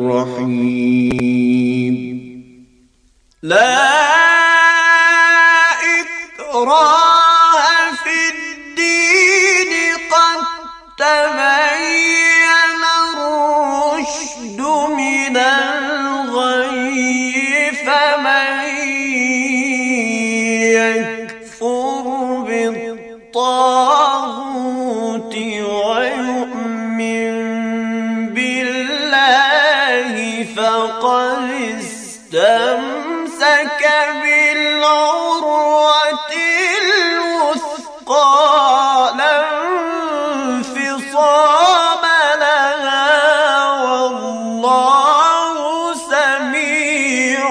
الرحيم لا إكراه في الدين قد تبين الرشد من الغي فمن يكفر بالطاغوت ويؤمن بالله فقد استمسك بالعروة الوثقى لا انفصام لها والله سميع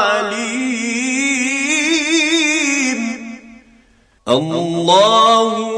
عليم الله